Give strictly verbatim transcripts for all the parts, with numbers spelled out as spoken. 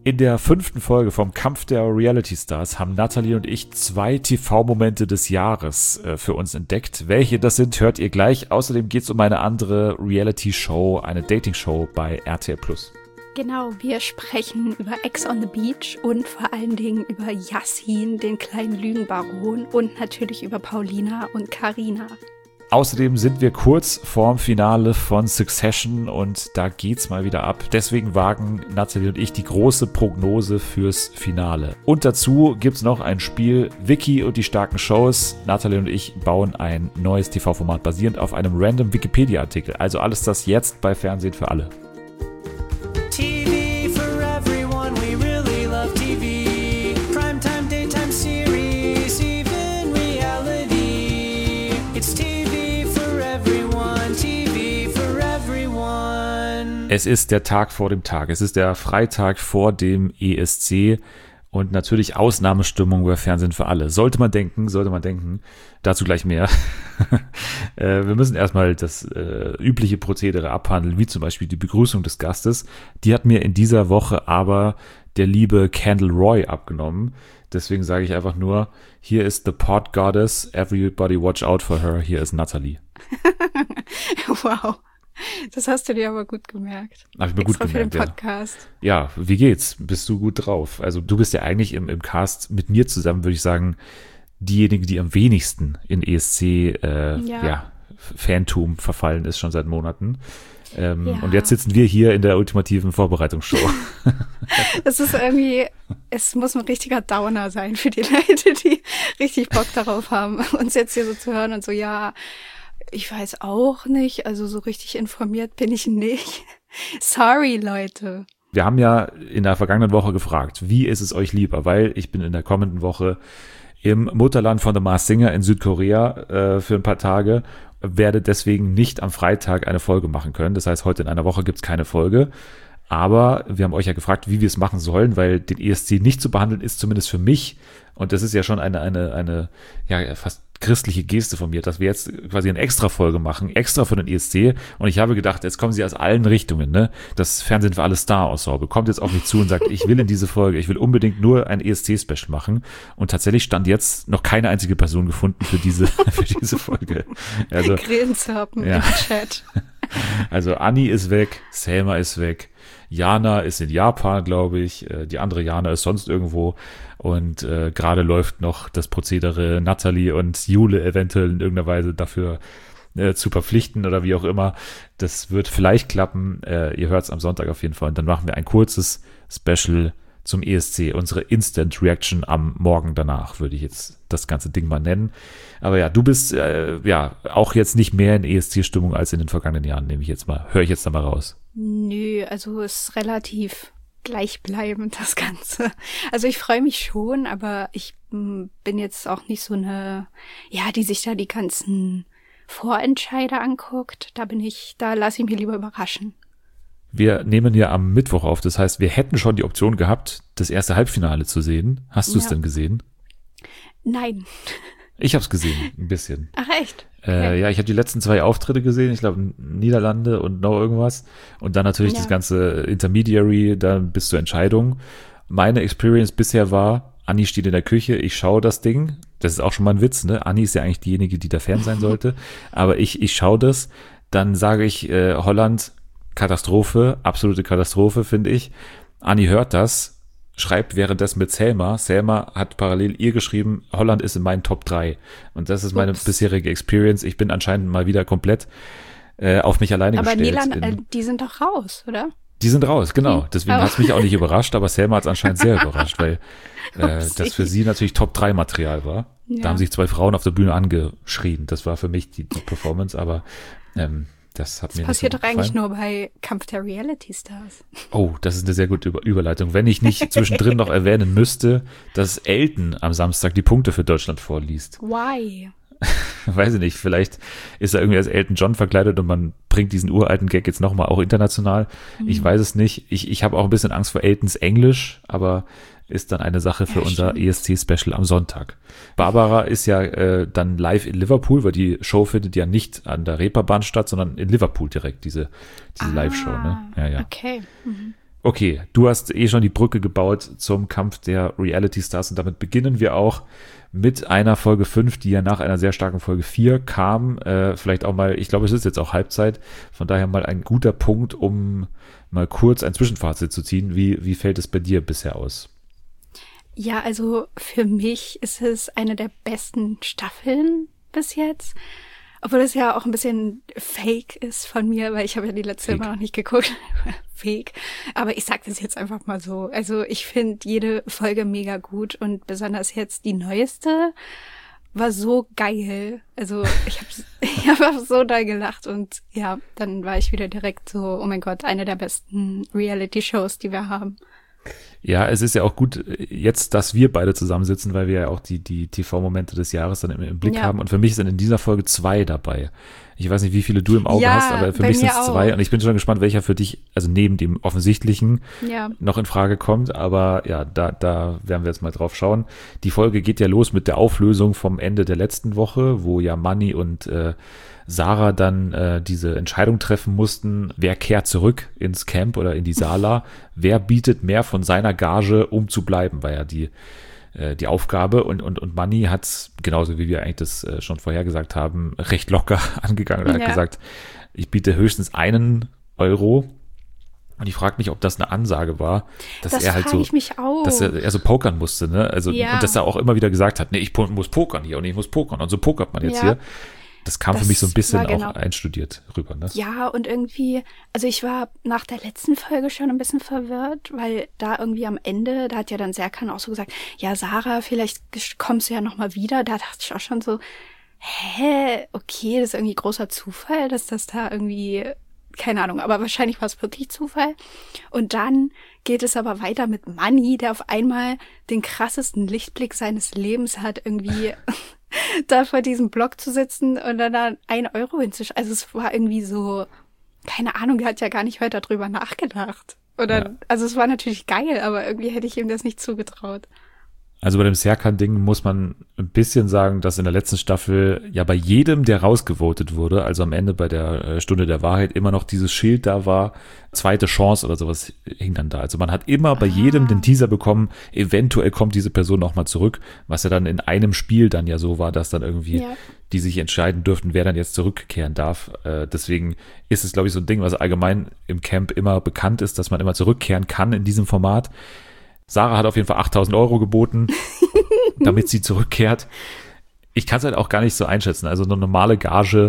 In der fünften Folge vom Kampf der Reality Stars haben Nathalie und ich zwei T V-Momente des Jahres äh, für uns entdeckt. Welche das sind, hört ihr gleich. Außerdem geht es um eine andere Reality-Show, eine Dating-Show bei R T L Plus. Genau, wir sprechen über Ex on the Beach und vor allen Dingen über Yassin, den kleinen Lügenbaron, und natürlich über Paulina und Carina. Außerdem sind wir kurz vorm Finale von Succession und da geht's mal wieder ab. Deswegen wagen Nathalie und ich die große Prognose fürs Finale. Und dazu gibt's noch ein Spiel, Wiki und die starken Shows. Nathalie und ich bauen ein neues T V-Format basierend auf einem random Wikipedia-Artikel. Also alles das jetzt bei Fernsehen für alle. T V for everyone, we really love T V. Primetime, daytime series, even reality. It's T V. Es ist der Tag vor dem Tag. Es ist der Freitag vor dem E S C und natürlich Ausnahmestimmung bei Fernsehen für alle. Sollte man denken, sollte man denken. Dazu gleich mehr. äh, wir müssen erstmal das äh, übliche Prozedere abhandeln, wie zum Beispiel die Begrüßung des Gastes. Die hat mir in dieser Woche aber der liebe Kendall Roy abgenommen. Deswegen sage ich einfach nur, hier ist the Pod Goddess, everybody watch out for her, hier ist Nathalie. Wow. Das hast du dir aber gut gemerkt. Hab ich mir Extra gut gemerkt, für den Podcast. Ja. ja, wie geht's? Bist du gut drauf? Also du bist ja eigentlich im, im Cast mit mir zusammen, würde ich sagen, diejenige, die am wenigsten in E S C äh, ja. Ja, Fantum verfallen ist, schon seit Monaten. Ähm, ja. Und jetzt sitzen wir hier in der ultimativen Vorbereitungsshow. Es ist irgendwie, es muss ein richtiger Downer sein für die Leute, die richtig Bock darauf haben, uns jetzt hier so zu hören und so, ja, ich weiß auch nicht, also so richtig informiert bin ich nicht. Sorry, Leute. Wir haben ja in der vergangenen Woche gefragt, wie ist es euch lieber, weil ich bin in der kommenden Woche im Mutterland von The Masked Singer in Südkorea äh, für ein paar Tage, werde deswegen nicht am Freitag eine Folge machen können. Das heißt, heute in einer Woche gibt es keine Folge. Aber wir haben euch ja gefragt, wie wir es machen sollen, weil den E S C nicht zu behandeln ist zumindest für mich, und das ist ja schon eine, eine, eine, ja, fast christliche Geste von mir, dass wir jetzt quasi eine extra Folge machen, extra für den E S C. Und ich habe gedacht, jetzt kommen sie aus allen Richtungen, ne? Das Fernsehen für alle Star-Ensemble kommt jetzt auf mich zu und sagt, ich will in diese Folge, ich will unbedingt nur ein E S C-Special machen. Und tatsächlich stand jetzt noch keine einzige Person gefunden für diese, für diese Folge. Also, Grenzhappen ja. im Chat. Also Anni ist weg, Selma ist weg, Jana ist in Japan, glaube ich, die andere Jana ist sonst irgendwo, und äh, gerade läuft noch das Prozedere, Nathalie und Jule eventuell in irgendeiner Weise dafür äh, zu verpflichten oder wie auch immer. Das wird vielleicht klappen, äh, ihr hört es am Sonntag auf jeden Fall, und dann machen wir ein kurzes Special zum E S C, unsere Instant Reaction am Morgen danach, würde ich jetzt das ganze Ding mal nennen. Aber ja, du bist äh, ja auch jetzt nicht mehr in E S C-Stimmung als in den vergangenen Jahren, nehme ich jetzt mal, höre ich jetzt da mal raus. Nö, also es ist relativ gleichbleibend, das Ganze. Also ich freue mich schon, aber ich m, bin jetzt auch nicht so eine, ja, die sich da die ganzen Vorentscheider anguckt. Da bin ich, da lasse ich mich lieber überraschen. Wir nehmen ja am Mittwoch auf, das heißt, wir hätten schon die Option gehabt, das erste Halbfinale zu sehen. Hast du es Ja. denn gesehen? Nein. Ich habe es gesehen, ein bisschen. Ach echt? Äh, Okay. ja, ich habe die letzten zwei Auftritte gesehen, ich glaube Niederlande und noch irgendwas. Und dann natürlich Ja. das ganze Intermediary, dann bis zur Entscheidung. Meine Experience bisher war, Anni steht in der Küche, ich schaue das Ding. Das ist auch schon mal ein Witz, ne? Anni ist ja eigentlich diejenige, die der Fan sein sollte. Aber ich, ich schaue das, dann sage ich, äh, Holland, Katastrophe, absolute Katastrophe, finde ich. Anni hört das, schreibt währenddessen mit Selma. Selma hat parallel ihr geschrieben, Holland ist in meinen Top drei. Und das ist meine Ups. bisherige Experience. Ich bin anscheinend mal wieder komplett äh, auf mich alleine Aber gestellt. Niederlande, in, äh, die sind doch raus, oder? die sind raus, genau. Deswegen Oh. hat es mich auch nicht überrascht, aber Selma hat es anscheinend sehr überrascht, weil äh, Upsi. das für sie natürlich Top drei Material war. Ja. Da haben sich zwei Frauen auf der Bühne angeschrien. Das war für mich die, die Performance, aber ähm, das hat Das mir passiert nicht doch so eigentlich gefallen. nur bei Kampf der Reality Stars. Oh, das ist eine sehr gute Über- Überleitung. Wenn ich nicht zwischendrin noch erwähnen müsste, dass Elton am Samstag die Punkte für Deutschland vorliest. Why? Weiß ich nicht, vielleicht ist er irgendwie als Elton John verkleidet und man bringt diesen uralten Gag jetzt nochmal auch international. Mhm. Ich weiß es nicht. Ich, ich habe auch ein bisschen Angst vor Eltons Englisch, aber ist dann eine Sache für Ja, unser stimmt. E S C-Special am Sonntag. Barbara ist ja äh, dann live in Liverpool, weil die Show findet ja nicht an der Reeperbahn statt, sondern in Liverpool direkt, diese, diese Ah, Live-Show. Ne? Ja, ja. Okay. Mhm. Okay, du hast eh schon die Brücke gebaut zum Kampf der Reality Stars und damit beginnen wir auch mit einer Folge fünf, die ja nach einer sehr starken Folge vier kam. Äh, vielleicht auch mal, ich glaube, es ist jetzt auch Halbzeit, von daher mal ein guter Punkt, um mal kurz ein Zwischenfazit zu ziehen. Wie, wie fällt es bei dir bisher aus? Ja, also für mich ist es eine der besten Staffeln bis jetzt. Obwohl es ja auch ein bisschen fake ist von mir, weil ich habe ja die letzte Fake. immer noch nicht geguckt. Fake. Aber ich sag das jetzt einfach mal so. Also ich finde jede Folge mega gut und besonders jetzt die neueste war so geil. Also ich habe ich hab einfach so doll gelacht und ja, dann war ich wieder direkt so, oh mein Gott, eine der besten Reality-Shows, die wir haben. Ja, es ist ja auch gut jetzt, dass wir beide zusammensitzen, weil wir ja auch die, die T V-Momente des Jahres dann im, im Blick Ja. haben. Und für mich sind in dieser Folge zwei dabei. Ich weiß nicht, wie viele du im Auge Ja, hast, aber für bei mich sind mir es zwei. auch. Und ich bin schon gespannt, welcher für dich, also neben dem offensichtlichen, Ja. noch in Frage kommt. Aber ja, da, da werden wir jetzt mal drauf schauen. Die Folge geht ja los mit der Auflösung vom Ende der letzten Woche, wo ja Manny und äh, Sarah dann äh, diese Entscheidung treffen mussten, wer kehrt zurück ins Camp oder in die Sala, wer bietet mehr von seiner Gage, um zu bleiben, war ja die, äh, die Aufgabe. Und, und, und Manny hat, genauso wie wir eigentlich das äh, schon vorher gesagt haben, recht locker angegangen und Ja. hat gesagt, ich biete höchstens einen Euro. Und ich frage mich, ob das eine Ansage war, dass Das er halt frage so, ich mich auch. dass er, er so pokern musste, ne? Also, Ja. und dass er auch immer wieder gesagt hat, nee, ich po- muss pokern hier und ich muss pokern und so pokert man jetzt Ja. hier. Das kam für Das mich so ein bisschen war genau- auch einstudiert rüber, ne? Ja, und irgendwie, also ich war nach der letzten Folge schon ein bisschen verwirrt, weil da irgendwie am Ende, da hat ja dann Serkan auch so gesagt, ja, Sarah, vielleicht gesch- kommst du ja nochmal wieder. Da dachte ich auch schon so, hä, okay, das ist irgendwie großer Zufall, dass das da irgendwie, keine Ahnung, aber wahrscheinlich war es wirklich Zufall. Und dann geht es aber weiter mit Manny, der auf einmal den krassesten Lichtblick seines Lebens hat, irgendwie da vor diesem Block zu sitzen und dann da ein Euro hinzuschreiben. Also es war irgendwie so, keine Ahnung, der hat ja gar nicht weiter drüber nachgedacht. Oder, Ja. also es war natürlich geil, aber irgendwie hätte ich ihm das nicht zugetraut. Also bei dem Serkan-Ding muss man ein bisschen sagen, dass in der letzten Staffel ja bei jedem, der rausgevotet wurde, also am Ende bei der äh, Stunde der Wahrheit, immer noch dieses Schild da war, zweite Chance oder sowas hing dann da. Also man hat immer bei jedem den Teaser bekommen, eventuell kommt diese Person noch mal zurück, was ja dann in einem Spiel dann ja so war, dass dann irgendwie Ja. die sich entscheiden dürften, wer dann jetzt zurückkehren darf. Äh, deswegen ist es, glaube ich, so ein Ding, was allgemein im Camp immer bekannt ist, dass man immer zurückkehren kann in diesem Format. Sarah hat auf jeden Fall achttausend Euro geboten, damit sie zurückkehrt. Ich kann es halt auch gar nicht so einschätzen. Also eine normale Gage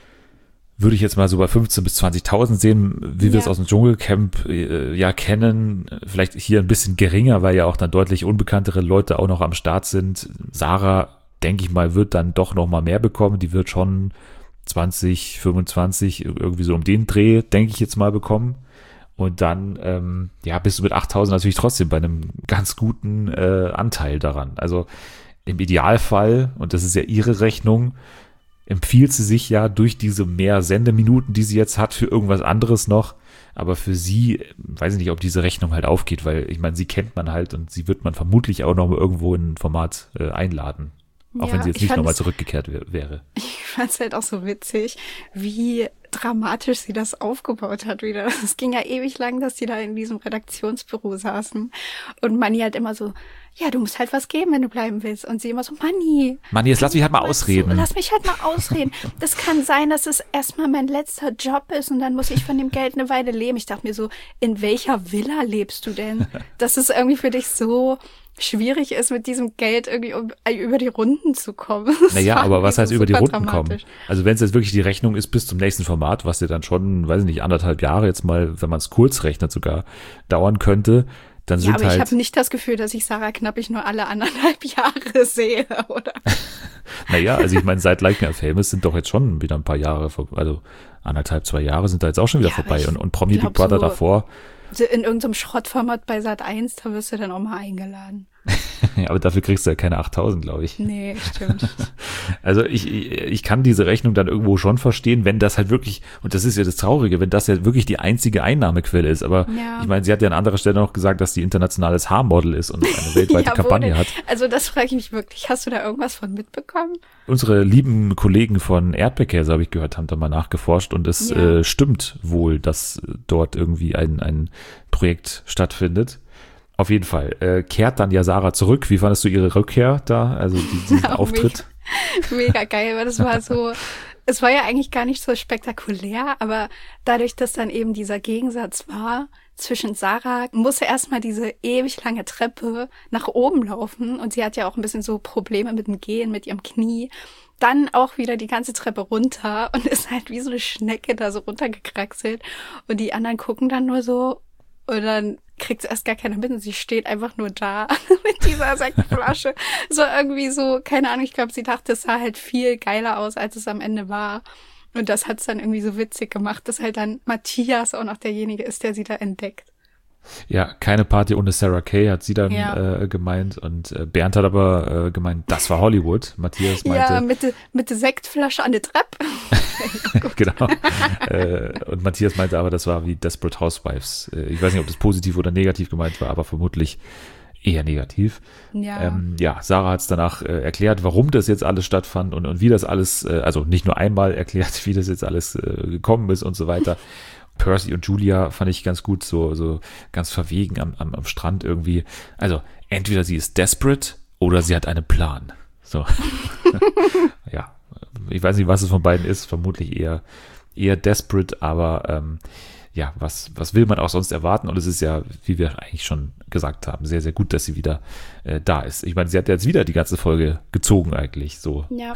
würde ich jetzt mal so bei fünfzehntausend bis zwanzigtausend sehen, wie wir es Ja. aus dem Dschungelcamp äh, ja kennen. Vielleicht hier ein bisschen geringer, weil ja auch dann deutlich unbekanntere Leute auch noch am Start sind. Sarah, denke ich mal, wird dann doch noch mal mehr bekommen. Die wird schon zwanzig, fünfundzwanzig, irgendwie so um den Dreh, denke ich jetzt mal, bekommen. Und dann, ähm, ja, bist du mit achttausend natürlich trotzdem bei einem ganz guten äh, Anteil daran. Also im Idealfall, und das ist ja ihre Rechnung, empfiehlt sie sich ja durch diese mehr Sendeminuten, die sie jetzt hat, für irgendwas anderes noch. Aber für sie, weiß ich nicht, ob diese Rechnung halt aufgeht, weil ich meine, sie kennt man halt und sie wird man vermutlich auch noch mal irgendwo in ein Format äh, einladen. Auch Ja, wenn sie jetzt ich nicht fand nochmal es- zurückgekehrt wär, wäre. Ich fand es halt auch so witzig, wie dramatisch sie das aufgebaut hat wieder. Es ging ja ewig lang, dass die da in diesem Redaktionsbüro saßen. Und Manni halt immer so, ja, du musst halt was geben, wenn du bleiben willst. Und sie immer so, Manni. Mann, jetzt lass mich halt mal Weißt du, ausreden. Lass mich halt mal ausreden. Das kann sein, dass es erstmal mein letzter Job ist und dann muss ich von dem Geld eine Weile leben. Ich dachte mir so, in welcher Villa lebst du denn? Dass es irgendwie für dich so schwierig ist, mit diesem Geld irgendwie um, über die Runden zu kommen. Das Naja, war aber was irgendwie heißt so über die super Runden kommen? dramatisch. Also wenn es jetzt wirklich die Rechnung ist bis zum nächsten Format, was ja dann schon, weiß ich nicht, anderthalb Jahre jetzt mal, wenn man es kurz rechnet sogar, dauern könnte, dann Ja, sind aber ich halt, habe nicht das Gefühl, dass ich Sarah Knappig nur alle anderthalb Jahre sehe, oder? naja, also ich meine, seit Like Me or Famous sind doch jetzt schon wieder ein paar Jahre, vor- also anderthalb, zwei Jahre sind da jetzt auch schon wieder Ja, aber vorbei. ich Und, und Promi Big glaub Brother so- davor, So in irgendeinem Schrottformat bei Sat eins, da wirst du dann auch mal eingeladen. Ja, aber dafür kriegst du ja keine achttausend, glaube ich. Nee, stimmt. Also ich, ich kann diese Rechnung dann irgendwo schon verstehen, wenn das halt wirklich, und das ist ja das Traurige, wenn das ja wirklich die einzige Einnahmequelle ist. Aber Ja. ich meine, sie hat ja an anderer Stelle noch gesagt, dass die internationales Haarmodel ist und eine weltweite Ja, wo Kampagne denn? hat. Also das frage ich mich wirklich. Hast du da irgendwas von mitbekommen? Unsere lieben Kollegen von Erdbeerkäse, habe ich gehört, haben da mal nachgeforscht und es Ja. äh, stimmt wohl, dass dort irgendwie ein, ein Projekt stattfindet. Auf jeden Fall. Äh, kehrt dann ja Sarah zurück. Wie fandest du ihre Rückkehr da? Also die- diesen Ja, Auftritt? Mega geil, weil das war so, es war ja eigentlich gar nicht so spektakulär, aber dadurch, dass dann eben dieser Gegensatz war zwischen Sarah, musste erstmal diese ewig lange Treppe nach oben laufen und sie hat ja auch ein bisschen so Probleme mit dem Gehen, mit ihrem Knie. Dann auch wieder die ganze Treppe runter und ist halt wie so eine Schnecke da so runtergekraxelt und die anderen gucken dann nur so und dann kriegt sie erst gar keiner mit und sie steht einfach nur da mit dieser Sektflasche. So irgendwie so, keine Ahnung, ich glaube, sie dachte, es sah halt viel geiler aus, als es am Ende war. Und das hat es dann irgendwie so witzig gemacht, dass halt dann Matthias auch noch derjenige ist, der sie da entdeckt. Ja, keine Party ohne Sarah Kay, hat sie dann Ja. äh, gemeint. Und äh, Bernd hat aber äh, gemeint, das war Hollywood. Matthias meinte, Ja, mit, de, mit der Sektflasche an der Treppe. genau. äh, und Matthias meinte aber, das war wie Desperate Housewives. Äh, ich weiß nicht, ob das positiv oder negativ gemeint war, aber vermutlich eher negativ. Ja. Ähm, ja, Sarah hat es danach äh, erklärt, warum das jetzt alles stattfand und, und wie das alles, äh, also nicht nur einmal erklärt, wie das jetzt alles äh, gekommen ist und so weiter. Percy und Julia fand ich ganz gut, so, so ganz verwegen am, am, am Strand irgendwie. Also entweder sie ist desperate oder sie hat einen Plan. So. Ja, ich weiß nicht, was es von beiden ist, vermutlich eher, eher desperate, aber ähm, ja, was, was will man auch sonst erwarten? Und es ist ja, wie wir eigentlich schon gesagt haben, sehr, sehr gut, dass sie wieder äh, da ist. Ich meine, sie hat ja jetzt wieder die ganze Folge gezogen eigentlich, so. Ja.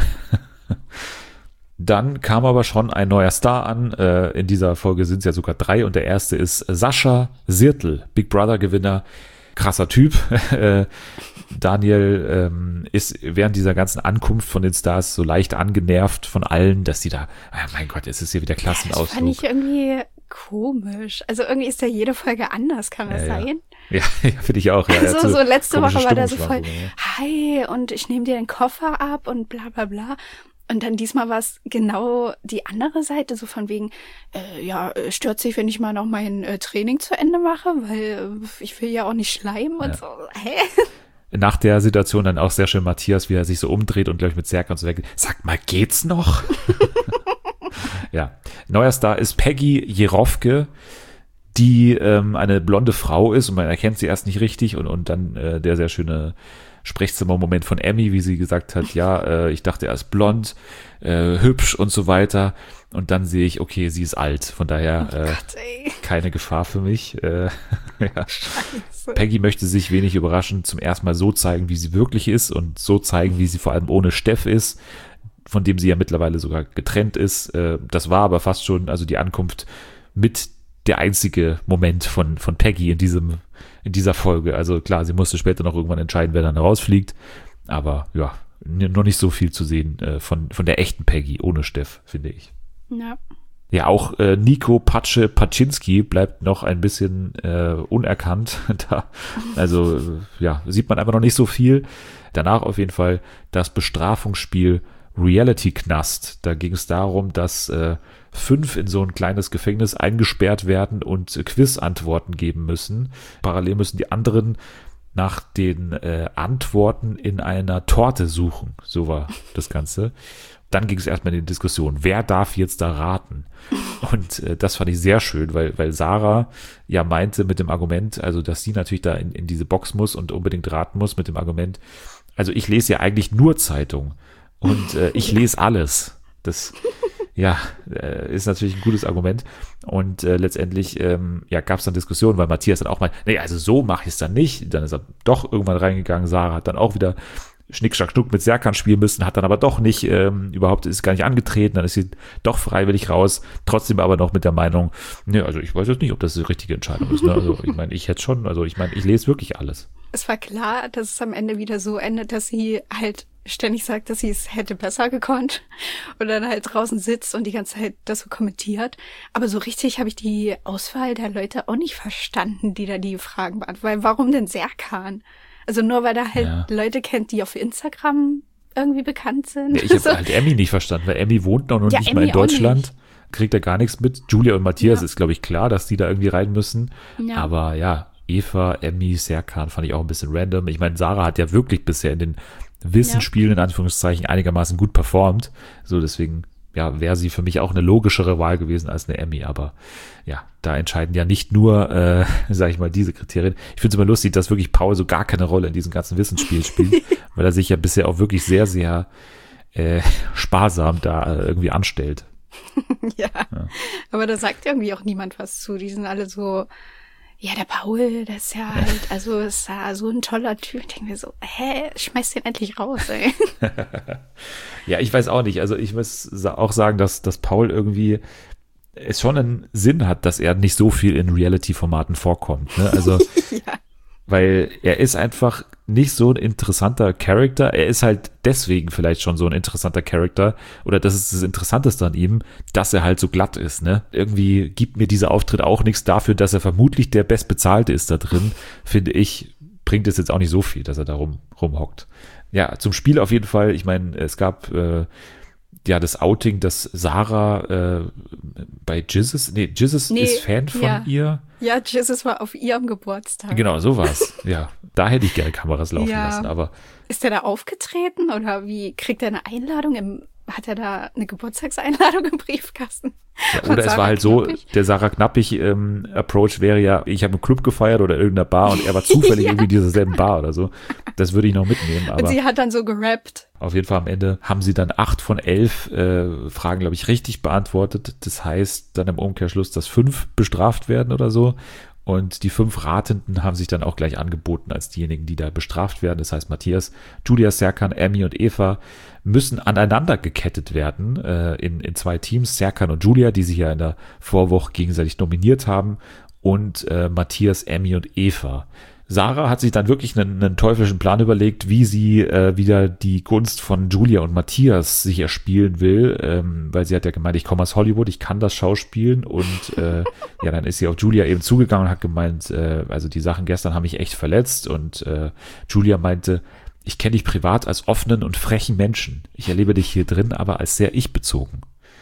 Dann kam aber schon ein neuer Star an. Äh, in dieser Folge sind es ja sogar drei und der erste ist Sascha Sirtl, Big Brother-Gewinner. Krasser Typ. Äh, Daniel ähm, ist während dieser ganzen Ankunft von den Stars so leicht angenervt von allen, dass die da, ah, mein Gott, es ist hier wieder Das fand Klassenausflug. ich irgendwie komisch. Also irgendwie ist ja jede Folge anders, kann das Ja, ja. sein? Ja, ja finde ich auch. Ja, Er hat So, so letzte komische Woche war der so voll, Stimmungsschwankungen, ja. hi, und ich nehme dir den Koffer ab und bla bla bla. Und dann diesmal war es genau die andere Seite, so von wegen, äh, ja, äh, stört sich, wenn ich mal noch mein äh, Training zu Ende mache, weil äh, ich will ja auch nicht schleimen und Ja. so. Hä? Nach der Situation dann auch sehr schön Matthias, wie er sich so umdreht und, glaube ich, mit Serkan so weg. Sag mal, geht's noch? Ja. Neuer Star ist Peggy Jerofke, die ähm, eine blonde Frau ist und man erkennt sie erst nicht richtig und, und dann äh, der sehr schöne Sprechzimmer-Moment von Emmy, wie sie gesagt hat, ja, äh, ich dachte, er ist blond, äh, hübsch und so weiter. Und dann sehe ich, okay, sie ist alt. Von daher Oh äh, Gott, ey. keine Gefahr für mich. Äh, ja. Scheiße. Peggy möchte sich wenig überraschend zum ersten Mal so zeigen, wie sie wirklich ist und so zeigen, wie sie vor allem ohne Steff ist, von dem sie ja mittlerweile sogar getrennt ist. Äh, das war aber fast schon, also die Ankunft mit der einzige Moment von, von Peggy in diesem, in dieser Folge. Also klar, sie musste später noch irgendwann entscheiden, wer dann rausfliegt. Aber ja, n- noch nicht so viel zu sehen äh, von, von der echten Peggy ohne Steff, finde ich. Ja. Ja, auch äh, Nico Patsche Paczynski bleibt noch ein bisschen äh, unerkannt. da, also, äh, ja, sieht man einfach noch nicht so viel. Danach auf jeden Fall das Bestrafungsspiel Reality Knast. Da ging es darum, dass äh, fünf in so ein kleines Gefängnis eingesperrt werden und äh, Quiz-Antworten geben müssen. Parallel müssen die anderen nach den äh, Antworten in einer Torte suchen. So war das Ganze. Dann ging es erstmal in die Diskussion, wer darf jetzt da raten? Und äh, das fand ich sehr schön, weil, weil Sarah ja meinte mit dem Argument, also dass sie natürlich da in, in diese Box muss und unbedingt raten muss mit dem Argument, also ich lese ja eigentlich nur Zeitung und äh, ich lese alles. Das ja, äh, ist natürlich ein gutes Argument. Und äh, letztendlich ähm, ja, gab es dann Diskussionen, weil Matthias dann auch mal, nee, also so mache ich es dann nicht. Dann ist er doch irgendwann reingegangen. Sarah hat dann auch wieder Schnick, Schnack, Schnuck mit Serkan spielen müssen, hat dann aber doch nicht, ähm, überhaupt ist gar nicht angetreten, dann ist sie doch freiwillig raus, trotzdem aber noch mit der Meinung, ne, also ich weiß jetzt nicht, ob das die richtige Entscheidung ist, ne? Also ich meine, ich hätte schon, also ich meine, ich lese wirklich alles. Es war klar, dass es am Ende wieder so endet, dass sie halt ständig sagt, dass sie es hätte besser gekonnt und dann halt draußen sitzt und die ganze Zeit das so kommentiert. Aber so richtig habe ich die Auswahl der Leute auch nicht verstanden, die da die Fragen beantworten. Weil warum denn Serkan? Also nur weil er halt Ja. Leute kennt, die auf Instagram irgendwie bekannt sind. Ja, ich habe So. halt Emmy nicht verstanden, weil Emmy wohnt noch Ja, nicht mal in Emmy auch Deutschland, nicht. kriegt er gar nichts mit. Julia und Matthias Ja. ist, glaube ich, klar, dass die da irgendwie rein müssen. Ja. Aber ja, Eva, Emmy, Serkan fand ich auch ein bisschen random. Ich meine, Sarah hat ja wirklich bisher in den Wissensspielen in Anführungszeichen einigermaßen gut performt. So, deswegen ja, wäre sie für mich auch eine logischere Wahl gewesen als eine Emmy. Aber ja, da entscheiden ja nicht nur, äh, sag ich mal, diese Kriterien. Ich finde es immer lustig, dass wirklich Paul so gar keine Rolle in diesem ganzen Wissensspiel spielt, weil er sich ja bisher auch wirklich sehr, sehr äh, sparsam da äh, irgendwie anstellt. Ja. Aber da sagt irgendwie auch niemand was zu. Die sind alle so, ja, der Paul, der ist ja halt, also ist ja so ein toller Typ. Ich denke mir so, hä, schmeiß den endlich raus, ey. Ja, ich weiß auch nicht. Also ich muss sa- auch sagen, dass, dass Paul irgendwie es schon einen Sinn hat, dass er nicht so viel in Reality-Formaten vorkommt. Ne? Also, Ja. weil er ist einfach nicht so ein interessanter Charakter. Er ist halt deswegen vielleicht schon so ein interessanter Charakter. Oder das ist das Interessanteste an ihm, dass er halt so glatt ist. Ne? Irgendwie gibt mir dieser Auftritt auch nichts dafür, dass er vermutlich der Bestbezahlte ist da drin. Finde ich, bringt es jetzt auch nicht so viel, dass er da rum, rumhockt. Ja, zum Spiel auf jeden Fall. Ich meine, es gab äh, ja das Outing, dass Sarah äh, bei Jesus, nee, Jesus Nee, ist Fan von ja. ihr. Ja, Jesus war auf ihrem Geburtstag. Genau, sowas. Ja, da hätte ich gerne Kameras laufen Ja. lassen, aber Ist der da aufgetreten oder wie kriegt er eine Einladung im, hat er da eine Geburtstagseinladung im Briefkasten? ja, Von oder es Sarah war halt so, Knappig? der Sarah Knappig ähm, Approach wäre ja, ich habe im Club gefeiert oder in irgendeiner Bar und er war zufällig Ja. irgendwie in dieser selben Bar oder so. Das würde ich noch mitnehmen, Und aber sie hat dann so gerappt. auf jeden Fall am Ende haben sie dann acht von elf äh, Fragen, glaube ich, richtig beantwortet. Das heißt dann im Umkehrschluss, dass fünf bestraft werden oder so. Und die fünf Ratenden haben sich dann auch gleich angeboten als diejenigen, die da bestraft werden. Das heißt, Matthias, Julia, Serkan, Emmy und Eva müssen aneinander gekettet werden äh, in, in zwei Teams. Serkan und Julia, die sich ja in der Vorwoche gegenseitig nominiert haben. Und äh, Matthias, Emmy und Eva. Sarah hat sich dann wirklich einen, einen teuflischen Plan überlegt, wie sie äh, wieder die Gunst von Julia und Matthias sich erspielen will, ähm, weil sie hat ja gemeint, ich komme aus Hollywood, ich kann das schauspielen und äh, ja, dann ist sie auf Julia eben zugegangen und hat gemeint, äh, also die Sachen gestern haben mich echt verletzt und äh, Julia meinte, ich kenne dich privat als offenen und frechen Menschen. Ich erlebe dich hier drin aber als sehr ich-bezogen.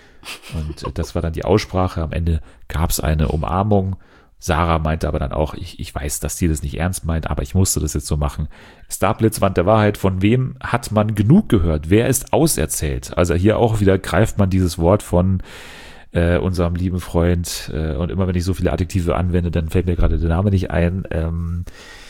Und äh, das war dann die Aussprache. Am Ende gab es eine Umarmung. Sarah meinte aber dann auch, ich, ich weiß, dass sie das nicht ernst meint, aber ich musste das jetzt so machen. Starblitzwand der Wahrheit, von wem hat man genug gehört? Wer ist auserzählt? Also hier auch wieder greift man dieses Wort von äh, unserem lieben Freund äh, und immer wenn ich so viele Adjektive anwende, dann fällt mir gerade der Name nicht ein. Ähm,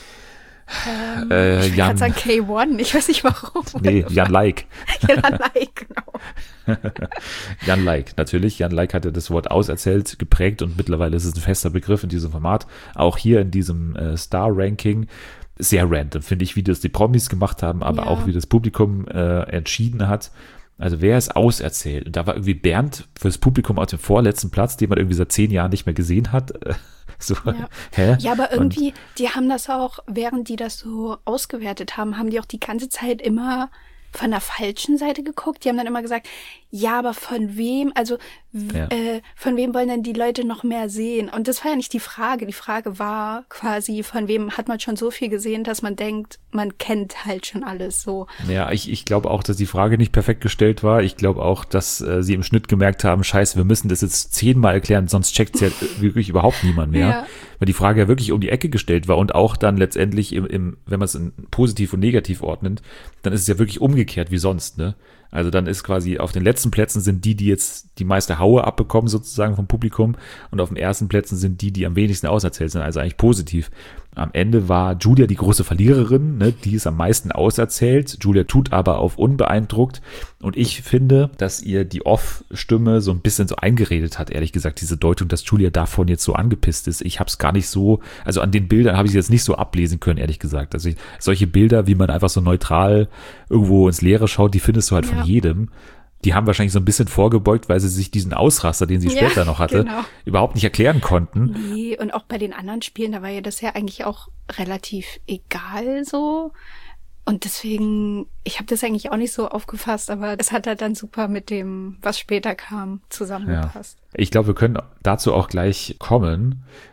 Ähm, äh, ich Jan, kann sagen K eins, ich weiß nicht warum. nee, Jan Like. Ja, like, genau. Jan Like, natürlich. Jan Like hatte das Wort auserzählt geprägt und mittlerweile ist es ein fester Begriff in diesem Format. Auch hier in diesem äh, Star-Ranking. Sehr random, finde ich, wie das die Promis gemacht haben, aber Ja. auch wie das Publikum äh, entschieden hat. Also wer ist auserzählt? Und da war irgendwie Bernd fürs Publikum auf dem vorletzten Platz, den man irgendwie seit zehn Jahren nicht mehr gesehen hat. So, Ja. hä? Ja, aber Und- irgendwie, die haben das auch, während die das so ausgewertet haben, haben die auch die ganze Zeit immer von der falschen Seite geguckt. Die haben dann immer gesagt, ja, aber von wem, also w- Ja. äh, von wem wollen denn die Leute noch mehr sehen? Und das war ja nicht die Frage. Die Frage war quasi, von wem hat man schon so viel gesehen, dass man denkt, man kennt halt schon alles so. Ja, ich, ich glaube auch, dass die Frage nicht perfekt gestellt war. Ich glaube auch, dass äh, sie im Schnitt gemerkt haben, scheiße, wir müssen das jetzt zehnmal erklären, sonst checkt es ja wirklich überhaupt niemand mehr. Ja. Weil die Frage ja wirklich um die Ecke gestellt war und auch dann letztendlich, im, im, wenn man es in positiv und negativ ordnet, dann ist es ja wirklich umgekehrt wie sonst, ne? Also dann ist quasi auf den letzten Plätzen sind die, die jetzt die meiste Haue abbekommen sozusagen vom Publikum und auf den ersten Plätzen sind die, die am wenigsten auserzählt sind, also eigentlich positiv. Am Ende war Julia die große Verliererin, ne? Die ist am meisten auserzählt. Julia tut aber auf unbeeindruckt und ich finde, dass ihr die Off-Stimme so ein bisschen so eingeredet hat, ehrlich gesagt, diese Deutung, dass Julia davon jetzt so angepisst ist. Ich habe es gar nicht so, also an den Bildern habe ich es jetzt nicht so ablesen können, ehrlich gesagt. Also ich, solche Bilder, wie man einfach so neutral irgendwo ins Leere schaut, die findest du halt Ja. von jedem. Die haben wahrscheinlich so ein bisschen vorgebeugt, weil sie sich diesen Ausraster, den sie Ja, später noch hatte, genau. überhaupt nicht erklären konnten. Nee, und auch bei den anderen Spielen, da war ja das ja eigentlich auch relativ egal so. Und deswegen, ich habe das eigentlich auch nicht so aufgefasst, aber es hat halt dann super mit dem, was später kam, zusammengepasst. Ich glaube, wir können dazu auch gleich kommen.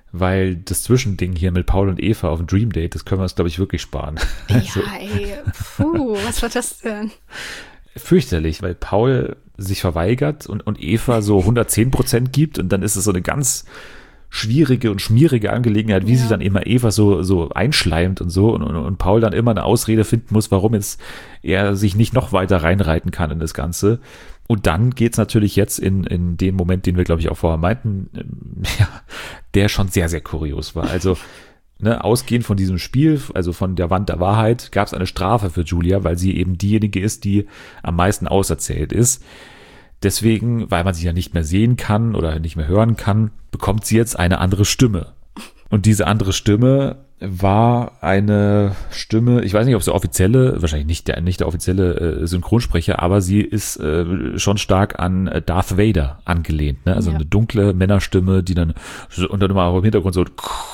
weil das Zwischending hier mit Paul und Eva auf dem Dream Date, das können wir uns, glaube ich, wirklich sparen. Also, Ja, ey, puh, was war das denn? fürchterlich, weil Paul sich verweigert und, und Eva so hundertzehn Prozent gibt und dann ist es so eine ganz schwierige und schmierige Angelegenheit, wie Ja. sich dann immer Eva so, so einschleimt und so und, und, und Paul dann immer eine Ausrede finden muss, warum jetzt er sich nicht noch weiter reinreiten kann in das Ganze. Und dann geht's natürlich jetzt in, in den Moment, den wir, glaube ich, auch vorher meinten, ähm, ja, der schon sehr, sehr kurios war. Also, ne, ausgehend von diesem Spiel, also von der Wand der Wahrheit, gab es eine Strafe für Julia, weil sie eben diejenige ist, die am meisten auserzählt ist. Deswegen, weil man sie ja nicht mehr sehen kann oder nicht mehr hören kann, bekommt sie jetzt eine andere Stimme. Und diese andere Stimme war eine Stimme, ich weiß nicht, ob sie offizielle, wahrscheinlich nicht der, nicht der offizielle äh, Synchronsprecher, aber sie ist äh, schon stark an äh, Darth Vader angelehnt, ne? Also Ja. eine dunkle Männerstimme, die dann so, und dann immer auch im Hintergrund so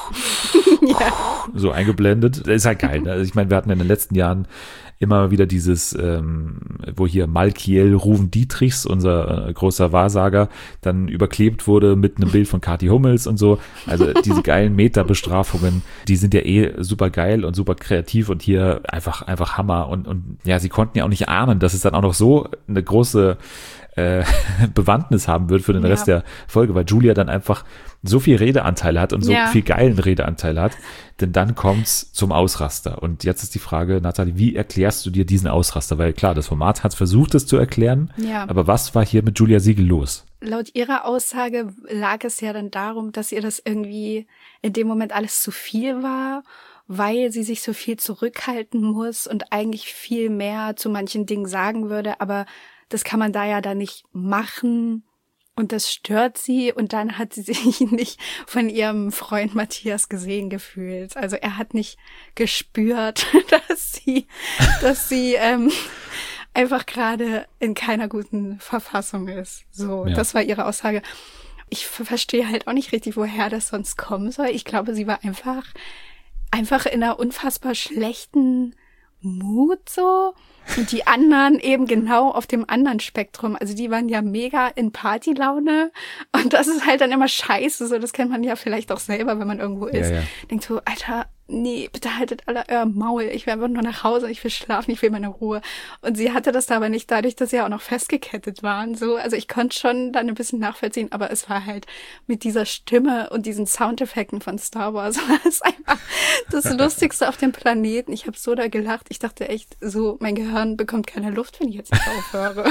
Ja. so eingeblendet. Das ist halt geil. Ne? Also ich meine, wir hatten in den letzten Jahren immer wieder dieses, ähm, wo hier Malkiel Ruven Dietrichs, unser äh, großer Wahrsager, dann überklebt wurde mit einem Bild von Kathi Hummels und so. Also diese geilen Meta-Bestrafungen, die sind ja eh super geil und super kreativ und hier einfach, einfach Hammer. Und, und ja, sie konnten ja auch nicht ahnen, dass es dann auch noch so eine große äh, Bewandtnis haben wird für den Ja. Rest der Folge, weil Julia dann einfach so viel Redeanteil hat und so Ja. viel geilen Redeanteil hat, denn dann kommt's zum Ausraster. Und jetzt ist die Frage, Nathalie, wie erklärst du dir diesen Ausraster? Weil klar, das Format hat versucht, es zu erklären, Ja. aber was war hier mit Julia Siegel los? Laut ihrer Aussage lag es ja dann darum, dass ihr das irgendwie in dem Moment alles zu viel war, weil sie sich so viel zurückhalten muss und eigentlich viel mehr zu manchen Dingen sagen würde, aber das kann man da ja dann nicht machen und das stört sie und dann hat sie sich nicht von ihrem Freund Matthias gesehen gefühlt. Also er hat nicht gespürt, dass sie, dass sie ähm, einfach gerade in keiner guten Verfassung ist. So, Ja. das war ihre Aussage. Ich ver- verstehe halt auch nicht richtig, woher das sonst kommen soll. Ich glaube, sie war einfach, einfach in einer unfassbar schlechten Mut so. Und die anderen eben genau auf dem anderen Spektrum. Also die waren ja mega in Partylaune. Und das ist halt dann immer scheiße. So, das kennt man ja vielleicht auch selber, wenn man irgendwo ist. Ja, ja. Denkt so, Alter, nee, bitte haltet alle euer Maul. Ich will einfach nur nach Hause. Ich will schlafen. Ich will meine Ruhe. Und sie hatte das da aber nicht dadurch, dass sie ja auch noch festgekettet waren. So, also ich konnte schon dann ein bisschen nachvollziehen, aber es war halt mit dieser Stimme und diesen Soundeffekten von Star Wars war es einfach das Lustigste auf dem Planeten. Ich habe so da gelacht. Ich dachte echt so, mein Gehirn bekommt keine Luft, wenn ich jetzt nicht aufhöre.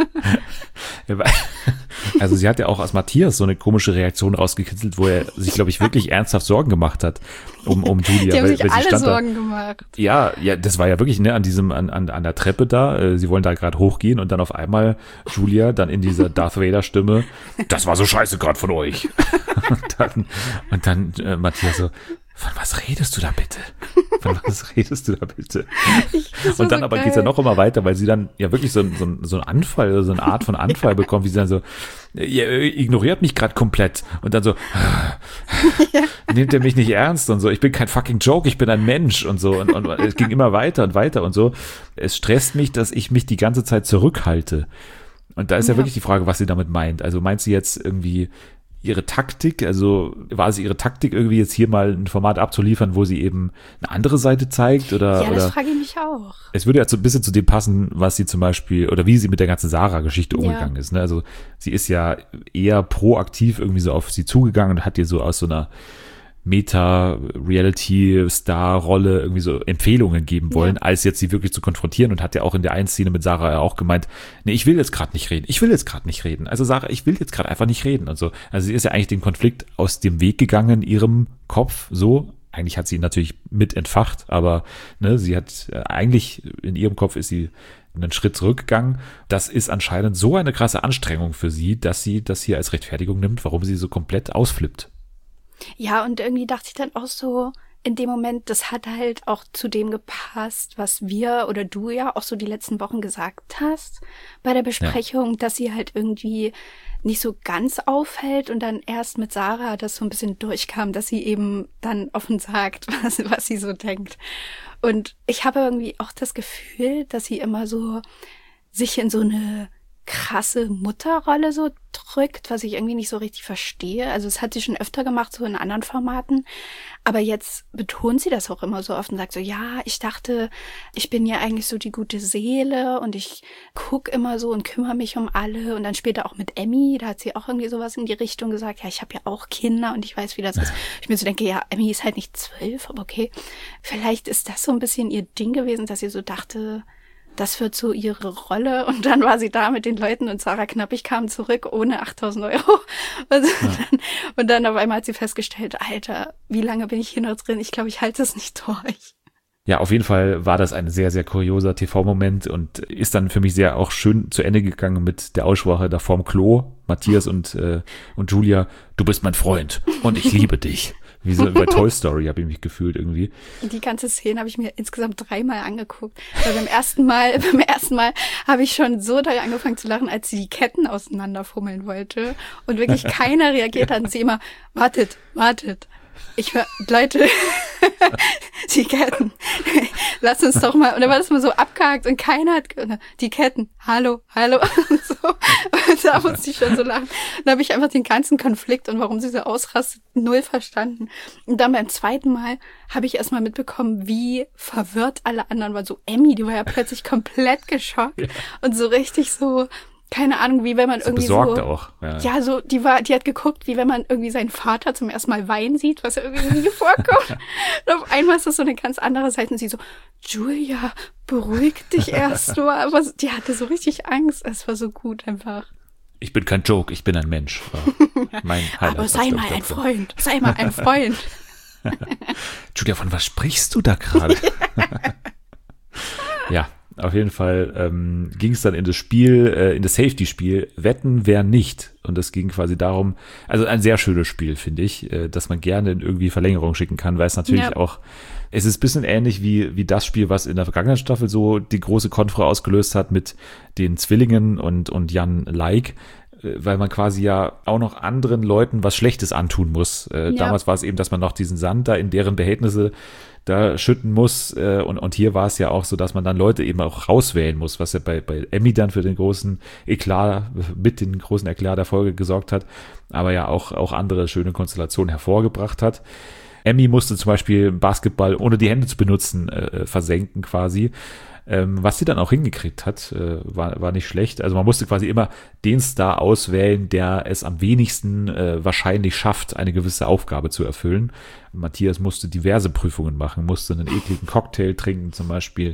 Also sie hat ja auch aus Matthias so eine komische Reaktion rausgekitzelt, wo er sich, glaube ich, wirklich ernsthaft Sorgen gemacht hat um, um Julia. Die haben weil, sich weil sie alle stand Sorgen gemacht. Da, ja, ja, das war ja wirklich, ne, an diesem, an, an, an der Treppe da, äh, sie wollen da gerade hochgehen und dann auf einmal Julia dann in dieser Darth Vader Stimme, das war so scheiße gerade von euch. und dann, und dann äh, Matthias so, von was redest du da bitte? Von was redest du da bitte? Das war Und dann so aber geil. geht's ja noch immer weiter, weil sie dann ja wirklich so, ein- so, ein- so einen Anfall oder so eine Art von Anfall bekommt, wie sie dann so, ihr ignoriert mich gerade komplett. Und dann so, nehmt ihr mich nicht ernst und so, ich bin kein fucking Joke, ich bin ein Mensch und so. Und, und es ging immer weiter und weiter und so. Es stresst mich, dass ich mich die ganze Zeit zurückhalte. Und da ist ja, Ja. wirklich die Frage, was sie damit meint. Also meint sie jetzt irgendwie ihre Taktik, also war es ihre Taktik, irgendwie jetzt hier mal ein Format abzuliefern, wo sie eben eine andere Seite zeigt oder, Ja, das oder frage ich mich auch. es würde ja so ein bisschen zu dem passen, was sie zum Beispiel oder wie sie mit der ganzen Sarah-Geschichte Ja. umgegangen ist. Ne? Also sie ist ja eher proaktiv irgendwie so auf sie zugegangen und hat ihr so aus so einer Meta-Reality-Star-Rolle irgendwie so Empfehlungen geben wollen, Ja. als jetzt sie wirklich zu konfrontieren und hat ja auch in der einen Szene mit Sarah ja auch gemeint, nee, ich will jetzt gerade nicht reden, ich will jetzt gerade nicht reden. Also Sarah, ich will jetzt gerade einfach nicht reden und so. Also sie ist ja eigentlich den Konflikt aus dem Weg gegangen, in ihrem Kopf so. Eigentlich hat sie ihn natürlich mit entfacht, aber ne, sie hat äh, eigentlich in ihrem Kopf ist sie einen Schritt zurückgegangen. Das ist anscheinend so eine krasse Anstrengung für sie, dass sie das hier als Rechtfertigung nimmt, warum sie so komplett ausflippt. Ja, und irgendwie dachte ich dann auch so, in dem Moment, das hat halt auch zu dem gepasst, was wir oder du ja auch so die letzten Wochen gesagt hast bei der Besprechung, dass sie halt irgendwie nicht so ganz auffällt und dann erst mit Sarah das so ein bisschen durchkam, dass sie eben dann offen sagt, was, was sie so denkt. Und ich habe irgendwie auch das Gefühl, dass sie immer so sich in so eine krasse Mutterrolle so drückt, was ich irgendwie nicht so richtig verstehe. Also es hat sie schon öfter gemacht, so in anderen Formaten. Aber jetzt betont sie das auch immer so oft und sagt so, ja, ich dachte, ich bin ja eigentlich so die gute Seele und ich guck immer so und kümmere mich um alle. Und dann später auch mit Emmy, da hat sie auch irgendwie sowas in die Richtung gesagt, ja, ich habe ja auch Kinder und ich weiß, wie das ist. Ich mir so denke, ja, Emmy ist halt nicht zwölf, aber okay. Vielleicht ist das so ein bisschen ihr Ding gewesen, dass sie so dachte, das wird so ihre Rolle. Und dann war sie da mit den Leuten und Sarah Knappig kam zurück ohne achttausend Euro. Und, ja. dann, und dann auf einmal hat sie festgestellt, Alter, wie lange bin ich hier noch drin? Ich glaube, ich halte es nicht durch. Ja, auf jeden Fall war das ein sehr, sehr kurioser T V-Moment und ist dann für mich sehr auch schön zu Ende gegangen mit der Aussprache da vorm Klo. Matthias und, äh, und Julia, du bist mein Freund und ich liebe dich. Wie so bei Toy Story habe ich mich gefühlt irgendwie. Die ganze Szene habe ich mir insgesamt dreimal angeguckt. Weil beim ersten Mal, beim ersten Mal habe ich schon so doll angefangen zu lachen, als sie die Ketten auseinanderfummeln wollte. Und wirklich keiner reagiert hat und sie immer, wartet, wartet. Ich war, Leute, die Ketten, lass uns doch mal, und dann war das mal so abgehakt und keiner hat, die Ketten, hallo, hallo, und so, und da musste ich schon so lachen. Dann habe ich einfach den ganzen Konflikt und warum sie so ausrastet, null verstanden. Und dann beim zweiten Mal habe ich erstmal mitbekommen, wie verwirrt alle anderen waren. So Emmy, die war ja plötzlich komplett geschockt ja. und so richtig so, keine Ahnung, wie wenn man so irgendwie besorgt so, auch. Ja. ja, so, die war, die hat geguckt, wie wenn man irgendwie seinen Vater zum ersten Mal weinen sieht, was ja irgendwie nie vorkommt. Und auf einmal ist das so eine ganz andere Seite und sie so, Julia, beruhig dich erst mal. Aber die hatte so richtig Angst. Es war so gut einfach. Ich bin kein Joke, ich bin ein Mensch. Mein Highlight. Aber sei mal ein Freund, sei mal ein Freund. Julia, von was sprichst du da gerade? Ja. Auf jeden Fall ähm, ging es dann in das Spiel, äh, in das Safety-Spiel, wetten, wer nicht. Und es ging quasi darum, also ein sehr schönes Spiel, finde ich, äh, dass man gerne in irgendwie Verlängerung schicken kann, weil es natürlich ja. auch, es ist ein bisschen ähnlich wie, wie das Spiel, was in der vergangenen Staffel so die große Konfro ausgelöst hat mit den Zwillingen und, und Jan Like, äh, weil man quasi ja auch noch anderen Leuten was Schlechtes antun muss. Äh, ja. Damals war es eben, dass man noch diesen Sand da in deren Behältnisse da schütten muss äh, und, und hier war es ja auch so, dass man dann Leute eben auch rauswählen muss, was ja bei, bei Emmy dann für den großen Eklat, mit den großen Eklat der Folge gesorgt hat, aber ja auch, auch andere schöne Konstellationen hervorgebracht hat. Emmy musste zum Beispiel Basketball ohne die Hände zu benutzen äh, versenken quasi. Ähm, was sie dann auch hingekriegt hat, äh, war, war nicht schlecht. Also man musste quasi immer den Star auswählen, der es am wenigsten äh, wahrscheinlich schafft, eine gewisse Aufgabe zu erfüllen. Matthias musste diverse Prüfungen machen, musste einen ekligen Cocktail trinken zum Beispiel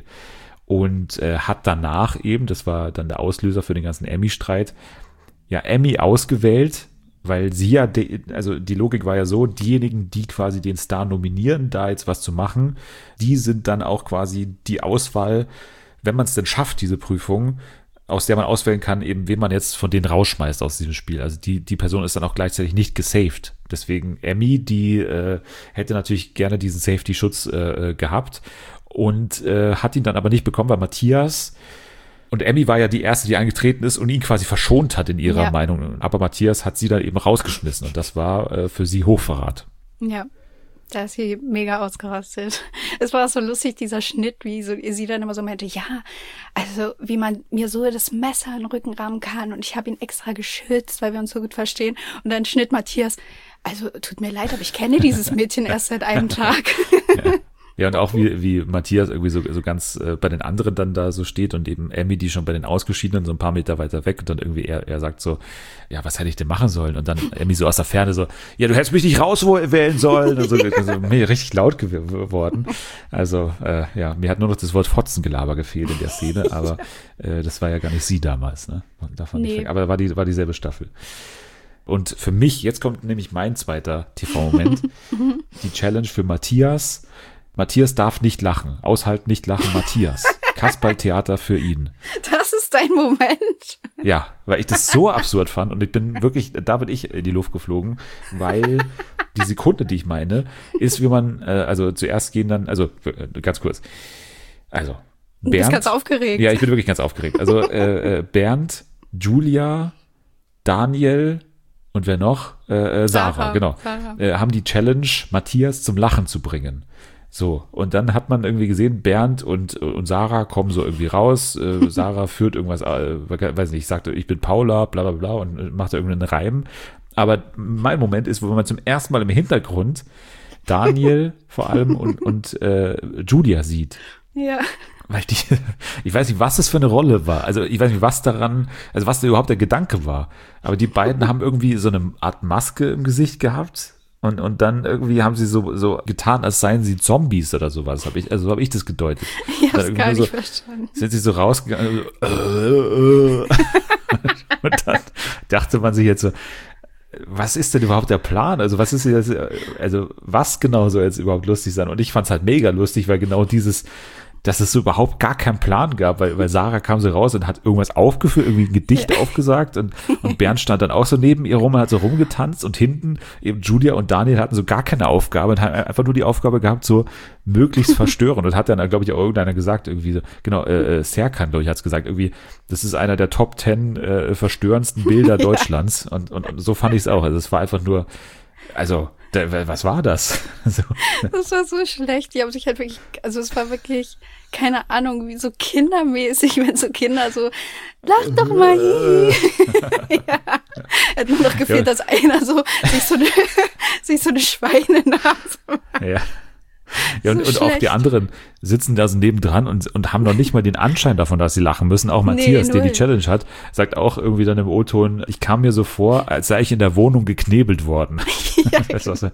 und äh, hat danach eben, das war dann der Auslöser für den ganzen Emmy-Streit, ja Emmy ausgewählt, weil sie ja, de, also die Logik war ja so, diejenigen, die quasi den Star nominieren, da jetzt was zu machen, die sind dann auch quasi die Auswahl, wenn man es denn schafft, diese Prüfung, aus der man auswählen kann, eben wen man jetzt von denen rausschmeißt aus diesem Spiel. Also die, die Person ist dann auch gleichzeitig nicht gesaved. Deswegen Emmy, die äh, hätte natürlich gerne diesen Safety-Schutz äh, gehabt und äh, hat ihn dann aber nicht bekommen, weil Matthias und Emmy war ja die erste, die angetreten ist und ihn quasi verschont hat in ihrer ja. Meinung. Aber Matthias hat sie dann eben rausgeschmissen und das war äh, für sie Hochverrat. Ja, da ist sie mega ausgerastet. Es war so lustig, dieser Schnitt, wie so, sie dann immer so meinte, ja, also wie man mir so das Messer in den Rücken rammen kann und ich habe ihn extra geschützt, weil wir uns so gut verstehen. Und dann Schnitt Matthias, also tut mir leid, aber ich kenne dieses Mädchen erst seit einem Tag. Ja. Ja, und auch wie, wie Matthias irgendwie so, so ganz äh, bei den anderen dann da so steht und eben Emmy, die schon bei den Ausgeschiedenen so ein paar Meter weiter weg und dann irgendwie er, er sagt so, ja, was hätte ich denn machen sollen? Und dann Emmy so aus der Ferne so, ja, du hättest mich nicht rauswählen sollen und so, also mir richtig laut geworden. Also, äh, ja, mir hat nur noch das Wort Fotzengelaber gefehlt in der Szene, aber äh, das war ja gar nicht sie damals, ne? Davon nee. nicht, aber war die, war dieselbe Staffel. Und für mich, jetzt kommt nämlich mein zweiter T V-Moment, die Challenge für Matthias. Matthias darf nicht lachen. Aushalten, nicht lachen, Matthias. Kasperltheater für ihn. Das ist dein Moment. Ja, weil ich das so absurd fand und ich bin wirklich, da bin ich in die Luft geflogen, weil die Sekunde, die ich meine, ist, wie man, äh, also zuerst gehen dann, also äh, ganz kurz, also Bernd. Du bist ganz aufgeregt. Ja, ich bin wirklich ganz aufgeregt. Also äh, äh, Bernd, Julia, Daniel und wer noch? Äh, äh, Sarah, Sarah, genau. Sarah. Äh, haben die Challenge, Matthias zum Lachen zu bringen. So, und dann hat man irgendwie gesehen, Bernd und, und Sarah kommen so irgendwie raus. Äh, Sarah führt irgendwas, äh, weiß nicht, sagt, ich bin Paula, bla bla bla und macht da irgendeinen Reim. Aber mein Moment ist, wo man zum ersten Mal im Hintergrund Daniel vor allem und, und äh, Julia sieht. Ja. Weil die, ich weiß nicht, was das für eine Rolle war. Also ich weiß nicht, was daran, also was da überhaupt der Gedanke war. Aber die beiden haben irgendwie so eine Art Maske im Gesicht gehabt. Und, und dann irgendwie haben sie so, so getan, als seien sie Zombies oder sowas. Hab ich, also so habe ich das gedeutet. Ich hab's gar nicht so, verstanden. Sind sie so rausgegangen so, äh, äh. Und dann dachte man sich jetzt so, was ist denn überhaupt der Plan? Also was ist jetzt, also was genau soll jetzt überhaupt lustig sein? Und ich fand's halt mega lustig, weil genau dieses, dass es so überhaupt gar keinen Plan gab, weil, weil Sarah kam so raus und hat irgendwas aufgeführt, irgendwie ein Gedicht ja. aufgesagt und, und Bernd stand dann auch so neben ihr rum und hat so rumgetanzt und hinten eben Julia und Daniel hatten so gar keine Aufgabe und haben einfach nur die Aufgabe gehabt, so möglichst verstören und hat dann, glaube ich, auch irgendeiner gesagt, irgendwie so, genau, äh, Serkan, glaube ich, hat's gesagt, irgendwie, das ist einer der Top Ten äh, verstörendsten Bilder Deutschlands ja. und, und, und so fand ich es auch, also es war einfach nur, also da, was war das? So. Das war so schlecht. Die haben sich halt wirklich, also es war wirklich, keine Ahnung, wie so kindermäßig, wenn so Kinder so, lach doch mal hier. Ja. Hat nur noch gefehlt, ja. dass einer so sich so eine, sich so eine Schweinenase macht. Ja. Ja, und, so und auch die anderen sitzen da so nebendran und, und haben noch nicht mal den Anschein davon, dass sie lachen müssen. Auch Matthias, nee, der die Challenge hat, sagt auch irgendwie dann im O-Ton, ich kam mir so vor, als sei ich in der Wohnung geknebelt worden. Ja, weißt du, was?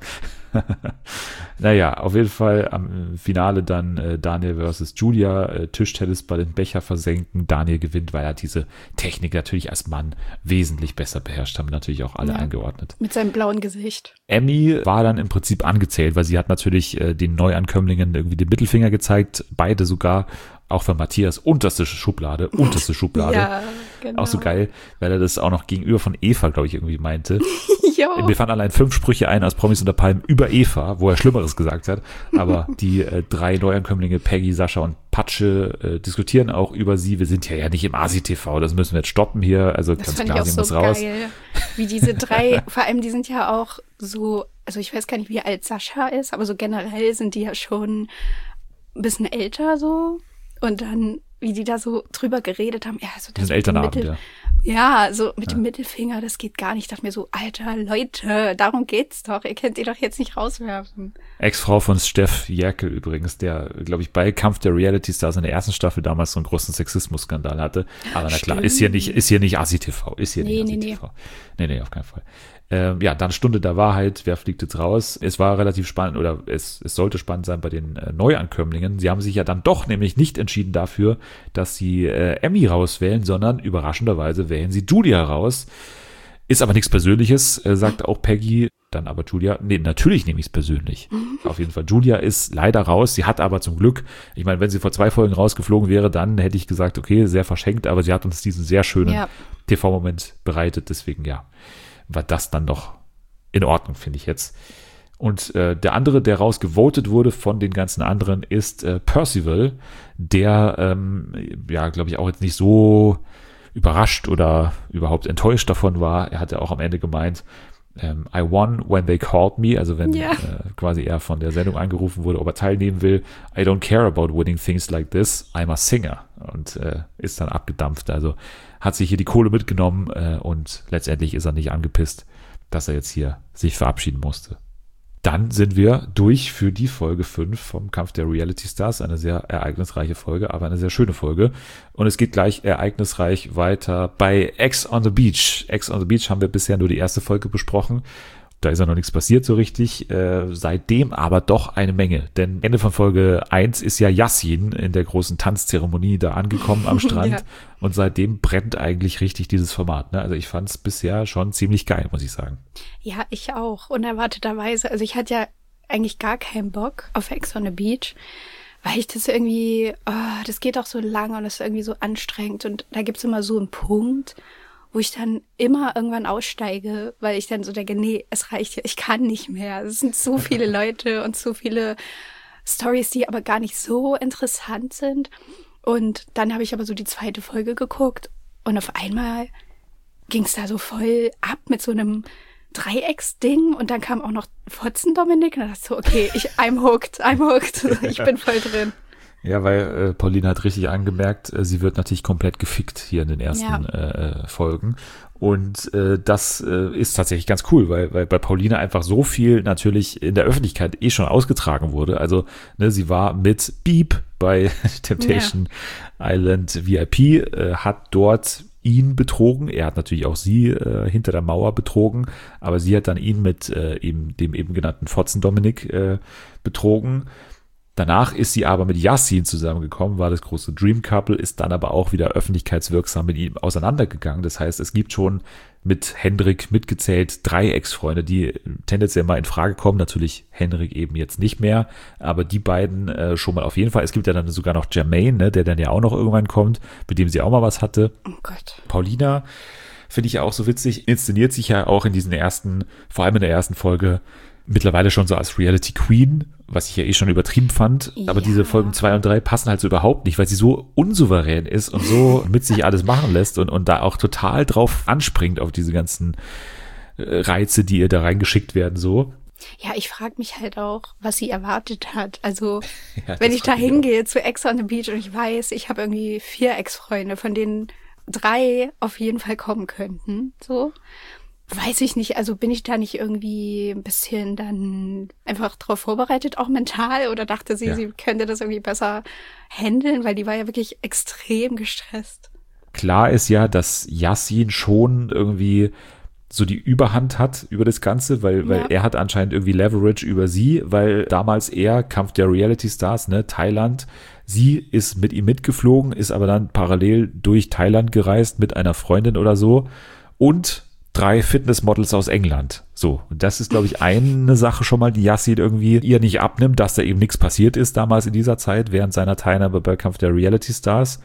Naja, auf jeden Fall am Finale dann äh, Daniel versus Julia, äh, Tischtennisball in Becher versenken. Daniel gewinnt, weil er diese Technik natürlich als Mann wesentlich besser beherrscht, haben natürlich auch alle ja, eingeordnet. Mit seinem blauen Gesicht. Emmy war dann im Prinzip angezählt, weil sie hat natürlich äh, den Neuankömmlingen irgendwie den Mittelfinger gezeigt, beide sogar, auch für Matthias, unterste Schublade, unterste Schublade. Ja, genau. Auch so geil, weil er das auch noch gegenüber von Eva, glaube ich, irgendwie meinte. Jo. Mir fallen allein fünf Sprüche ein aus Promis unter Palmen über Eva, wo er Schlimmeres gesagt hat. Aber die äh, drei Neuankömmlinge, Peggy, Sascha und Patsche, äh, diskutieren auch über sie. Wir sind ja ja nicht im A S I T V, das müssen wir jetzt stoppen hier. Also das ganz fand klar, ich auch sie muss so raus. Geil, wie diese drei, vor allem die sind ja auch so, also ich weiß gar nicht, wie alt Sascha ist, aber so generell sind die ja schon ein bisschen älter so. Und dann, wie die da so drüber geredet haben, ja, so das sind Elternabend, Mittel- ja. Ja, so mit ja. dem Mittelfinger, das geht gar nicht. Ich dachte mir so, Alter, Leute, darum geht's doch. Ihr könnt die doch jetzt nicht rauswerfen. Ex-Frau von Steff Jerkel übrigens, der, glaube ich, bei Kampf der Reality Stars in der ersten Staffel damals so einen großen Sexismus-Skandal hatte. Aber na klar, ist hier nicht, ist hier nicht A S I T V, ist hier nee, nicht nee, A S I T V. Nee, nee, auf keinen Fall. Ähm, ja, dann Stunde der Wahrheit, wer fliegt jetzt raus? Es war relativ spannend oder es, es sollte spannend sein bei den äh, Neuankömmlingen. Sie haben sich ja dann doch nämlich nicht entschieden dafür, dass sie äh, Emmy rauswählen, sondern überraschenderweise wählen sie Julia raus. Ist aber nichts Persönliches, äh, sagt auch Peggy. Dann aber Julia, nee, natürlich nehme ich es persönlich. Mhm. Auf jeden Fall. Julia ist leider raus. Sie hat aber zum Glück, ich meine, wenn sie vor zwei Folgen rausgeflogen wäre, dann hätte ich gesagt, okay, sehr verschenkt, aber sie hat uns diesen sehr schönen ja. T V-Moment bereitet. Deswegen, ja, war das dann noch in Ordnung, finde ich jetzt. Und äh, der andere, der rausgevotet wurde von den ganzen anderen, ist äh, Percival, der, ähm, ja, glaube ich, auch jetzt nicht so überrascht oder überhaupt enttäuscht davon war. Er hatte auch am Ende gemeint, ähm, I won when they called me, also wenn ja. äh, quasi er von der Sendung angerufen wurde, ob er teilnehmen will. I don't care about winning things like this, I'm a singer. Und äh, ist dann abgedampft, also hat sich hier die Kohle mitgenommen äh, und letztendlich ist er nicht angepisst, dass er jetzt hier sich verabschieden musste. Dann sind wir durch für die Folge fünf vom Kampf der Reality Stars. Eine sehr ereignisreiche Folge, aber eine sehr schöne Folge. Und es geht gleich ereignisreich weiter bei Ex on the Beach. Ex on the Beach haben wir bisher nur die erste Folge besprochen. Da ist ja noch nichts passiert so richtig. Äh, seitdem aber doch eine Menge. Denn Ende von Folge eins ist ja Yassin in der großen Tanzzeremonie da angekommen am Strand. Ja. Und seitdem brennt eigentlich richtig dieses Format. Ne? Also ich fand es bisher schon ziemlich geil, muss ich sagen. Ja, ich auch. Unerwarteterweise. Also ich hatte ja eigentlich gar keinen Bock auf Ex on the Beach. Weil ich das irgendwie, oh, das geht auch so lang und das ist irgendwie so anstrengend. Und da gibt's immer so einen Punkt, wo ich dann immer irgendwann aussteige, weil ich dann so denke, nee, es reicht ja, ich kann nicht mehr. Es sind so viele Leute und so viele Storys, die aber gar nicht so interessant sind. Und dann habe ich aber so die zweite Folge geguckt und auf einmal ging es da so voll ab mit so einem Dreiecksding und dann kam auch noch Fotzen Dominik und dann dachte ich so, okay, ich, I'm hooked, I'm hooked, ich bin voll drin. Ja, weil äh, Paulina hat richtig angemerkt, äh, sie wird natürlich komplett gefickt hier in den ersten Ja. äh, Folgen. Und äh, das äh, ist tatsächlich ganz cool, weil, weil bei Paulina einfach so viel natürlich in der Öffentlichkeit eh schon ausgetragen wurde. Also ne, sie war mit Beep bei Temptation Island V I P, äh, hat dort ihn betrogen. Er hat natürlich auch sie äh, hinter der Mauer betrogen, aber sie hat dann ihn mit äh, eben, dem eben genannten Fotzen Dominik äh, betrogen. Danach ist sie aber mit Yassin zusammengekommen, war das große Dream Couple, ist dann aber auch wieder öffentlichkeitswirksam mit ihm auseinandergegangen. Das heißt, es gibt schon mit Hendrik mitgezählt drei Ex-Freunde, die tendenziell mal in Frage kommen. Natürlich Hendrik eben jetzt nicht mehr, aber die beiden äh, schon mal auf jeden Fall. Es gibt ja dann sogar noch Jermaine, ne, der dann ja auch noch irgendwann kommt, mit dem sie auch mal was hatte. Oh Gott. Paulina finde ich ja auch so witzig, inszeniert sich ja auch in diesen ersten, vor allem in der ersten Folge, mittlerweile schon so als Reality Queen, was ich ja eh schon übertrieben fand. Aber Ja. diese Folgen zwei und drei passen halt so überhaupt nicht, weil sie so unsouverän ist und so mit sich alles machen lässt und, und da auch total drauf anspringt auf diese ganzen äh, Reize, die ihr da reingeschickt werden, so. Ja, ich frage mich halt auch, was sie erwartet hat. Also, Ja, wenn das ich da frag mich auch. hingehe zu Ex on the Beach und ich weiß, ich habe irgendwie vier Ex-Freunde, von denen drei auf jeden Fall kommen könnten, so. Weiß ich nicht, also bin ich da nicht irgendwie ein bisschen dann einfach drauf vorbereitet, auch mental, oder dachte sie, Ja. sie könnte das irgendwie besser handeln, weil die war ja wirklich extrem gestresst. Klar ist ja, dass Yassin schon irgendwie so die Überhand hat über das Ganze, weil, weil Ja. er hat anscheinend irgendwie Leverage über sie, weil damals er, Kampf der Reality Stars, ne, Thailand, sie ist mit ihm mitgeflogen, ist aber dann parallel durch Thailand gereist mit einer Freundin oder so und drei Fitnessmodels aus England. So, und das ist, glaube ich, eine Sache schon mal, die Yassin irgendwie ihr nicht abnimmt, dass da eben nichts passiert ist damals in dieser Zeit, während seiner Teilnahme bei Kampf der Reality Stars.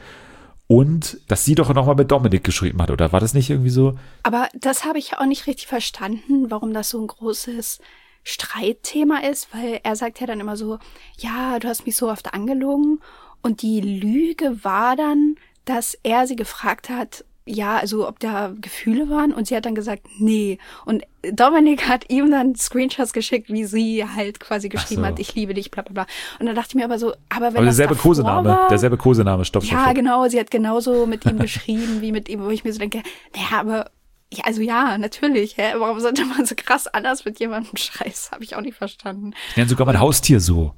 Und dass sie doch nochmal mit Dominik geschrieben hat, oder war das nicht irgendwie so? Aber das habe ich auch nicht richtig verstanden, warum das so ein großes Streitthema ist, weil er sagt ja dann immer so, ja, du hast mich so oft angelogen. Und die Lüge war dann, dass er sie gefragt hat, ja, also ob da Gefühle waren, und sie hat dann gesagt, nee. Und Dominik hat ihm dann Screenshots geschickt, wie sie halt quasi geschrieben so. hat, ich liebe dich, bla bla bla. Und dann dachte ich mir aber so, aber wenn Aber das derselbe davor Kosename, war, derselbe Kosename, stopp, stopp, ja, stopp. genau, sie hat genauso mit ihm geschrieben, wie mit ihm, wo ich mir so denke, naja, aber, ja, also ja, natürlich, hä? Warum sollte man so krass anders mit jemandem scheiß? Habe ich auch nicht verstanden. Ich nenne sogar mein Haustier so.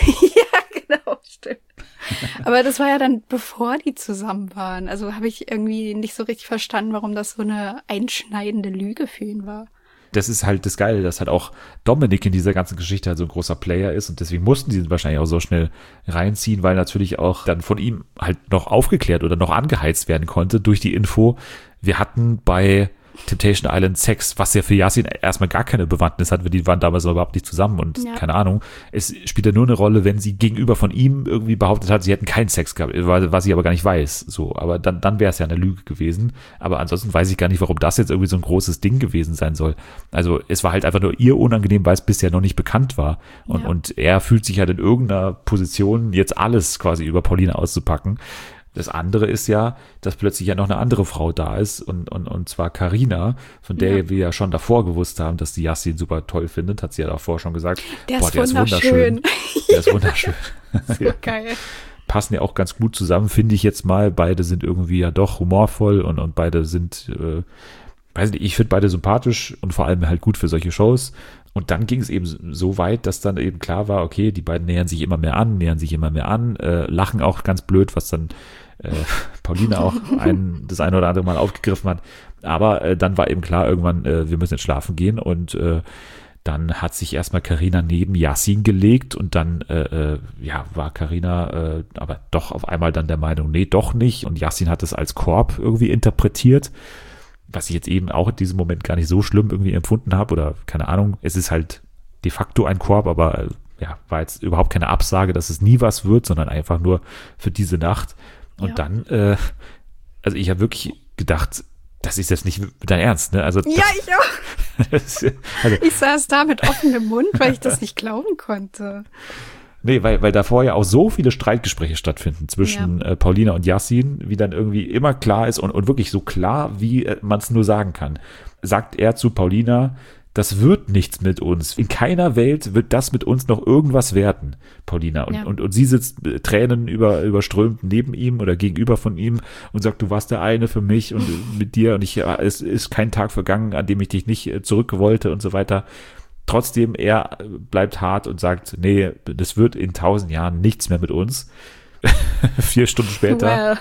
Ja, genau, stimmt. Aber das war ja dann, bevor die zusammen waren. Also habe ich irgendwie nicht so richtig verstanden, warum das so eine einschneidende Lüge für ihn war. Das ist halt das Geile, dass halt auch Dominik in dieser ganzen Geschichte halt so ein großer Player ist und deswegen mussten die ihn wahrscheinlich auch so schnell reinziehen, weil natürlich auch dann von ihm halt noch aufgeklärt oder noch angeheizt werden konnte durch die Info. Wir hatten bei Temptation Island Sex, was ja für Yassin erstmal gar keine Bewandtnis hat, weil die waren damals überhaupt nicht zusammen und Ja. keine Ahnung. Es spielt ja nur eine Rolle, wenn sie gegenüber von ihm irgendwie behauptet hat, sie hätten keinen Sex gehabt, was sie aber gar nicht weiß. So, aber dann, dann wäre es ja eine Lüge gewesen. Aber ansonsten weiß ich gar nicht, warum das jetzt irgendwie so ein großes Ding gewesen sein soll. Also es war halt einfach nur ihr unangenehm, weil es bisher noch nicht bekannt war. Und, Ja. und er fühlt sich halt in irgendeiner Position, jetzt alles quasi über Paulina auszupacken. Das andere ist ja, dass plötzlich ja noch eine andere Frau da ist und, und, und zwar Carina, von der Ja. wir ja schon davor gewusst haben, dass die Yassin super toll findet, hat sie ja davor schon gesagt. Der Boah, ist der ist wunderschön. wunderschön. Der ist wunderschön. So geil. Passen ja auch ganz gut zusammen, finde ich jetzt mal. Beide sind irgendwie ja doch humorvoll und, und beide sind, äh, weiß nicht, ich finde beide sympathisch und vor allem halt gut für solche Shows. Und dann ging es eben so weit, dass dann eben klar war, okay, die beiden nähern sich immer mehr an, nähern sich immer mehr an, äh, lachen auch ganz blöd, was dann äh, Paulina auch ein, das eine oder andere Mal aufgegriffen hat. Aber äh, dann war eben klar, irgendwann, äh, wir müssen jetzt schlafen gehen und äh, dann hat sich erstmal Carina neben Yassin gelegt und dann äh, äh, ja, war Carina äh, aber doch auf einmal dann der Meinung, nee, doch nicht. Und Yassin hat es als Korb irgendwie interpretiert, was ich jetzt eben auch in diesem Moment gar nicht so schlimm irgendwie empfunden habe oder keine Ahnung. Es ist halt de facto ein Korb, aber äh, ja, war jetzt überhaupt keine Absage, dass es nie was wird, sondern einfach nur für diese Nacht. Und Ja. dann, äh, also ich habe wirklich gedacht, das ist jetzt nicht dein Ernst, ne? Also, Ja, ich auch. das, also Ich saß da mit offenem Mund, weil ich das nicht glauben konnte. nee, weil, weil davor ja auch so viele Streitgespräche stattfinden zwischen äh, Paulina und Yassin, wie dann irgendwie immer klar ist und, und wirklich so klar, wie äh, man es nur sagen kann. Sagt er zu Paulina, das wird nichts mit uns. In keiner Welt wird das mit uns noch irgendwas werden, Paulina. Und, Ja. und, und sie sitzt äh, Tränen über, überströmt neben ihm oder gegenüber von ihm und sagt, du warst der eine für mich und äh, mit dir und ich, ja, es ist kein Tag vergangen, an dem ich dich nicht äh, zurück wollte und so weiter. Trotzdem, er äh, bleibt hart und sagt, nee, das wird in tausend Jahren nichts mehr mit uns. Vier Stunden später Well.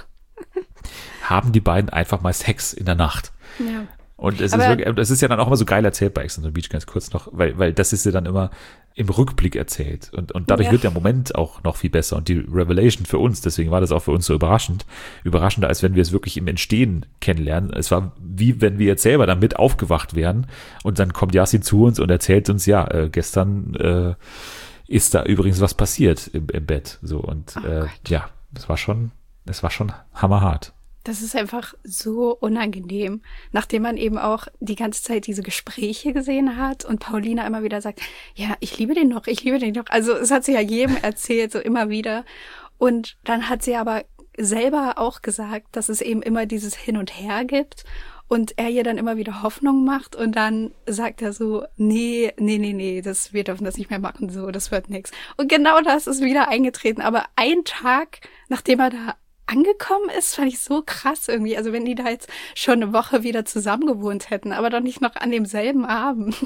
haben die beiden einfach mal Sex in der Nacht. Ja. Und es ist, Aber- wirklich, das ist ja dann auch immer so geil erzählt bei Ex on the Beach, ganz kurz noch, weil, weil das ist ja dann immer im Rückblick erzählt. Und, und dadurch Ja. wird der Moment auch noch viel besser. Und die Revelation für uns, deswegen war das auch für uns so überraschend, überraschender, als wenn wir es wirklich im Entstehen kennenlernen. Es war wie wenn wir jetzt selber damit aufgewacht wären. Und dann kommt Yasin zu uns und erzählt uns, ja, äh, gestern äh, ist da übrigens was passiert im, im Bett. So, und Oh äh, Gott. ja, es war schon, es war schon hammerhart. Das ist einfach so unangenehm, nachdem man eben auch die ganze Zeit diese Gespräche gesehen hat und Paulina immer wieder sagt, ja, ich liebe den noch, ich liebe den noch. Also es hat sie ja jedem erzählt, so immer wieder. Und dann hat sie aber selber auch gesagt, dass es eben immer dieses Hin und Her gibt und er ihr dann immer wieder Hoffnung macht und dann sagt er so, nee, nee, nee, nee, das, wir dürfen das nicht mehr machen, so, das wird nix. Und genau das ist wieder eingetreten, aber ein Tag, nachdem er da angekommen ist, fand ich so krass irgendwie. Also wenn die da jetzt schon eine Woche wieder zusammen gewohnt hätten, aber doch nicht noch an demselben Abend.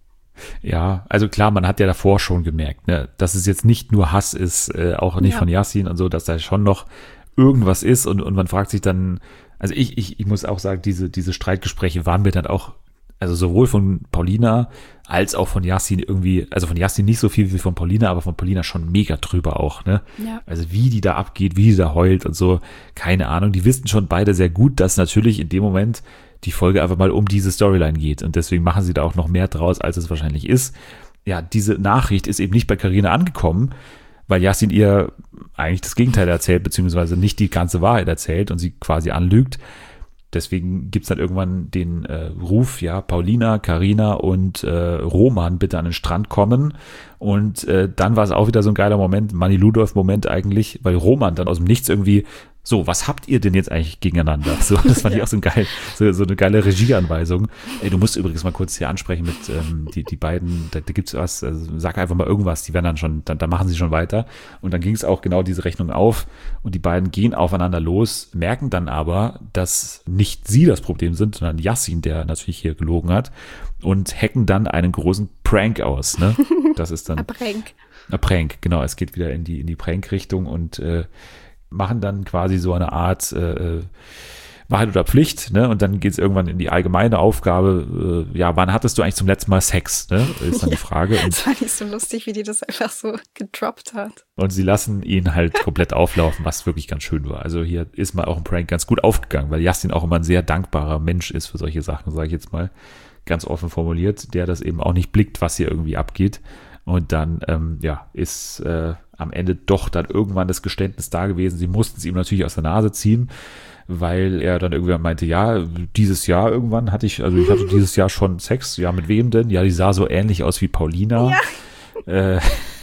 Ja, also klar, man hat ja davor schon gemerkt, ne, dass es jetzt nicht nur Hass ist, äh, auch nicht Ja. von Yasin und so, dass da schon noch irgendwas ist und, und man fragt sich dann, also ich, ich, ich muss auch sagen, diese, diese Streitgespräche waren mir dann auch, also sowohl von Paulina als auch von Yasin irgendwie, also von Yasin nicht so viel wie von Paulina, aber von Paulina schon mega drüber auch, ne? Ja. Also wie die da abgeht, wie die da heult und so, keine Ahnung. Die wissen schon beide sehr gut, dass natürlich in dem Moment die Folge einfach mal um diese Storyline geht und deswegen machen sie da auch noch mehr draus, als es wahrscheinlich ist. Ja, diese Nachricht ist eben nicht bei Carina angekommen, weil Yasin ihr eigentlich das Gegenteil erzählt, beziehungsweise nicht die ganze Wahrheit erzählt und sie quasi anlügt. Deswegen gibt's dann irgendwann den äh, Ruf, ja, Paulina, Carina und äh, Roman bitte an den Strand kommen. Und äh, dann war es auch wieder so ein geiler Moment, Manny Ludolf-Moment eigentlich, weil Roman dann aus dem Nichts irgendwie, so, was habt ihr denn jetzt eigentlich gegeneinander? So, das fand ich auch so ein geil, so, so eine geile Regieanweisung. Ey, du musst übrigens mal kurz hier ansprechen mit ähm, die, die beiden, da, da gibt's was, also sag einfach mal irgendwas, die werden dann schon, dann, dann machen sie schon weiter. Und dann ging es auch genau diese Rechnung auf und die beiden gehen aufeinander los, merken dann aber, dass nicht sie das Problem sind, sondern Yasin, der natürlich hier gelogen hat und hacken dann einen großen Prank aus, ne? Das ist dann Abrenk. ein Prank, genau, es geht wieder in die, in die Prank-Richtung und äh, machen dann quasi so eine Art äh, Wahrheit oder Pflicht, ne? Und dann geht es irgendwann in die allgemeine Aufgabe, äh, ja, wann hattest du eigentlich zum letzten Mal Sex, ne? Ist dann die Frage. Und, Das fand ich so lustig, wie die das einfach so gedroppt hat. und sie lassen ihn halt komplett auflaufen, was wirklich ganz schön war. Also hier ist mal auch ein Prank ganz gut aufgegangen, weil Yasin auch immer ein sehr dankbarer Mensch ist für solche Sachen, sage ich jetzt mal, ganz offen formuliert, der das eben auch nicht blickt, was hier irgendwie abgeht. Und dann, ähm, ja, ist äh, am Ende doch dann irgendwann das Geständnis da gewesen. Sie mussten es ihm natürlich aus der Nase ziehen, weil er dann irgendwann meinte, ja, dieses Jahr irgendwann hatte ich, also ich hatte dieses Jahr schon Sex. Ja, mit wem denn? Ja, die sah so ähnlich aus wie Paulina. Ja. Äh,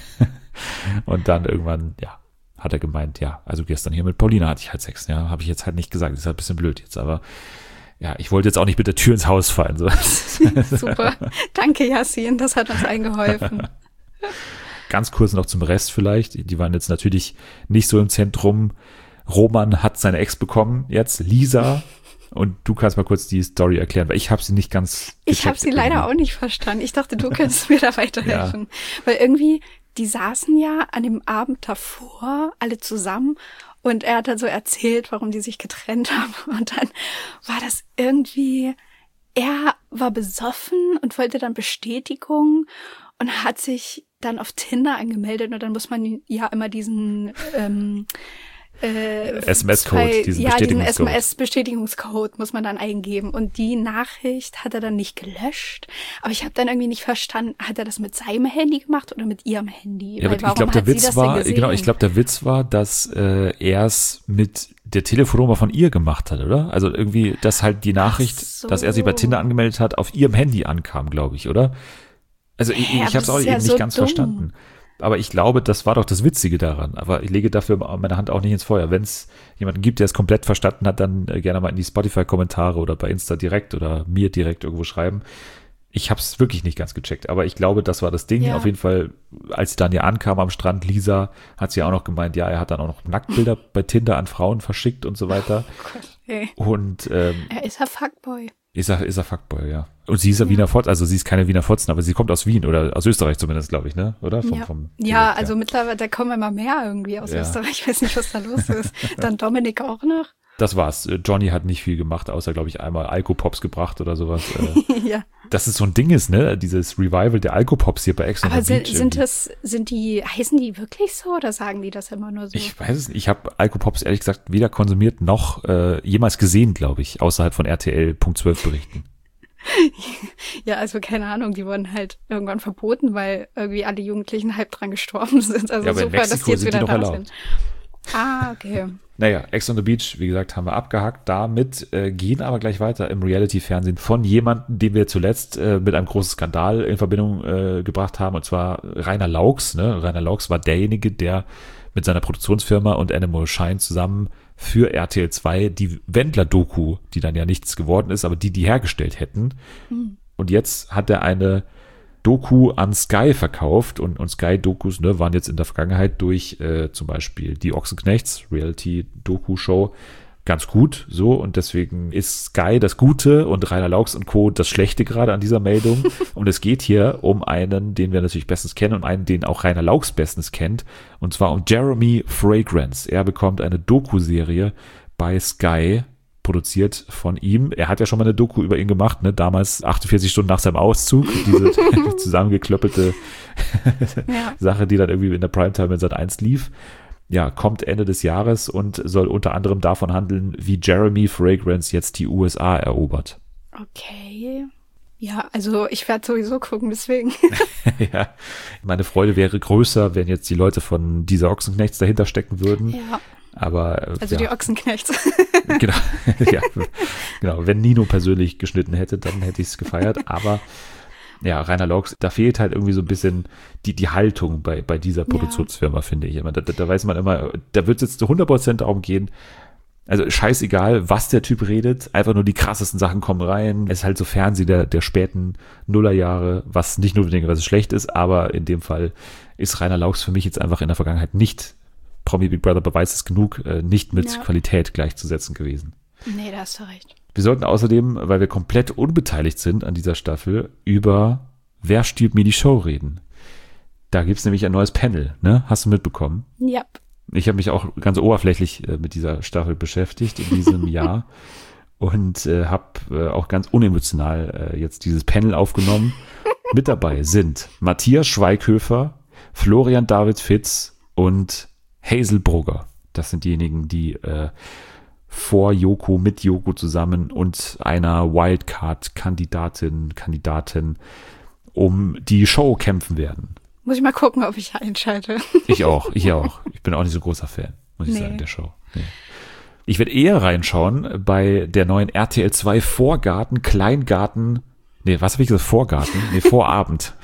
und dann irgendwann, ja, hat er gemeint, ja, also gestern hier mit Paulina hatte ich halt Sex. Ja, habe ich jetzt halt nicht gesagt. Das ist halt ein bisschen blöd jetzt, aber ja, ich wollte jetzt auch nicht mit der Tür ins Haus fallen. So. Super. Danke, Yasin, das hat uns eingeholfen. Ganz kurz noch zum Rest vielleicht. Die waren jetzt natürlich nicht so im Zentrum. Roman hat seine Ex bekommen, jetzt Lisa. Und du kannst mal kurz die Story erklären, weil ich habe sie nicht ganz Ich habe sie leider auch nicht verstanden. Ich dachte, du könntest mir da weiterhelfen. Ja. Weil irgendwie, die saßen ja an dem Abend davor alle zusammen und er hat dann so erzählt, warum die sich getrennt haben. Und dann war das irgendwie, er war besoffen und wollte dann Bestätigung und hat sich dann auf Tinder angemeldet und dann muss man ja immer diesen ähm, äh, S M S-Code, diesen ja, diesen S Bestätigungscode. M S-Bestätigungscode muss man dann eingeben und die Nachricht hat er dann nicht gelöscht, aber ich habe dann irgendwie nicht verstanden, hat er das mit seinem Handy gemacht oder mit ihrem Handy? Ja, aber ich glaube, der Witz war, genau, ich glaube, der Witz war, dass äh, er es mit der Telefonnummer von ihr gemacht hat, oder? Also irgendwie, dass halt die Nachricht, so. dass er sich bei Tinder angemeldet hat, auf ihrem Handy ankam, glaube ich, oder? Also ich, Hä, ich habe es auch das ist eben ja nicht so ganz dumm. verstanden. Aber ich glaube, das war doch das Witzige daran. Aber ich lege dafür meine Hand auch nicht ins Feuer. Wenn es jemanden gibt, der es komplett verstanden hat, dann äh, gerne mal in die Spotify-Kommentare oder bei Insta direkt oder mir direkt irgendwo schreiben. Ich habe es wirklich nicht ganz gecheckt, aber ich glaube, das war das Ding. Ja. Auf jeden Fall, als sie dann ja ankam am Strand, Lisa, hat sie auch noch gemeint, ja, er hat dann auch noch Nacktbilder bei Tinder an Frauen verschickt und so weiter. Oh Gott, ey. Und ähm, Er ist ein Fuckboy. ist er, ist er Fuckboy, ja. Und sie ist ja Wiener Fotzen, also sie ist keine Wiener Fotzen, aber sie kommt aus Wien oder aus Österreich zumindest, glaube ich, ne? Oder? Vom, Ja, vom ja Dialekt, also mittlerweile, da kommen immer mehr irgendwie aus Ja. Österreich. Ich weiß nicht, was da los ist. Dann Dominik auch noch. Das war's. Johnny hat nicht viel gemacht, außer, glaube ich, einmal Alkopops gebracht oder sowas. Äh, Ja. Dass es so ein Ding ist, ne? Dieses Revival der Alkopops hier bei Ex on Aber the sind, Beach. sind irgendwie. das, sind die, heißen die wirklich so oder sagen die das immer nur so? Ich weiß es nicht. Ich habe Alkopops ehrlich gesagt weder konsumiert noch äh, jemals gesehen, glaube ich, außerhalb von R T L Punkt zwölf Berichten. Ja, also keine Ahnung, die wurden halt irgendwann verboten, weil irgendwie alle Jugendlichen halb dran gestorben sind. Also Ja, aber in super, dass Mexiko die jetzt sind die wieder noch da erlaubt. sind. Ah, okay. Naja, Ex on the Beach, wie gesagt, haben wir abgehakt. Damit äh, gehen aber gleich weiter im Reality-Fernsehen von jemandem, den wir zuletzt äh, mit einem großen Skandal in Verbindung äh, gebracht haben, und zwar Rainer Laux. Ne? Rainer Laux war derjenige, der mit seiner Produktionsfirma und Animal Shine zusammen für R T L zwei die Wendler-Doku, die dann ja nichts geworden ist, aber die die hergestellt hätten. Hm. Und jetzt hat er eine Doku an Sky verkauft und, und Sky-Dokus ne, waren jetzt in der Vergangenheit durch äh, zum Beispiel die Ochsenknechts, Reality-Doku-Show, ganz gut so, und deswegen ist Sky das Gute und Rainer Laux und Co. das Schlechte gerade an dieser Meldung. Und es geht hier um einen, den wir natürlich bestens kennen und einen, den auch Rainer Laux bestens kennt, und zwar um Jeremy Fragrance. Er bekommt eine Doku-Serie bei Sky, produziert von ihm. Er hat ja schon mal eine Doku über ihn gemacht, ne? Damals achtundvierzig Stunden nach seinem Auszug, diese zusammengeklöppelte Ja. Sache, die dann irgendwie in der Primetime in Sat eins lief. Ja, kommt Ende des Jahres und soll unter anderem davon handeln, wie Jeremy Fragrance jetzt die U S A erobert. Okay. Ja, also ich werde sowieso gucken, deswegen. Ja, meine Freude wäre größer, wenn jetzt die Leute von dieser Ochsenknechts dahinter stecken würden. Ja, Aber äh, also ja. die Ochsenknechts. Genau, ja, genau. Wenn Nino persönlich geschnitten hätte, dann hätte ich es gefeiert. Aber ja, Rainer Laux, da fehlt halt irgendwie so ein bisschen die, die Haltung bei, bei dieser Produktionsfirma, finde ich immer. Da, da, da weiß man immer, da wird es jetzt zu hundert Prozent darum gehen, also scheißegal, was der Typ redet, einfach nur die krassesten Sachen kommen rein. Es ist halt so Fernsehen der, der späten Nullerjahre, was nicht notwendigerweise schlecht ist, aber in dem Fall ist Rainer Laux für mich jetzt einfach in der Vergangenheit nicht, Promi Big Brother beweist es genug, äh, nicht mit Ja. Qualität gleichzusetzen gewesen. Nee, da hast du recht. Wir sollten außerdem, weil wir komplett unbeteiligt sind an dieser Staffel, über Wer stiehlt mir die Show reden. Da gibt's nämlich ein neues Panel, ne? Hast du mitbekommen? Ja. Ich habe mich auch ganz oberflächlich äh, mit dieser Staffel beschäftigt in diesem Jahr und äh, habe äh, auch ganz unemotional äh, jetzt dieses Panel aufgenommen. Mit dabei sind Matthias Schweighöfer, Florian David Fitz und Hazel Brugger. Das sind diejenigen, die äh, vor Joko, mit Joko zusammen und einer Wildcard-Kandidatin, Kandidatin um die Show kämpfen werden. Muss ich mal gucken, ob ich einschalte. Ich auch, ich auch. Ich bin auch nicht so großer Fan, muss ich Nee. sagen, der Show. Nee. Ich werde eher reinschauen bei der neuen R T L zwei Vorgarten, Kleingarten, nee, was habe ich gesagt? Vorgarten? Nee, Vorabend.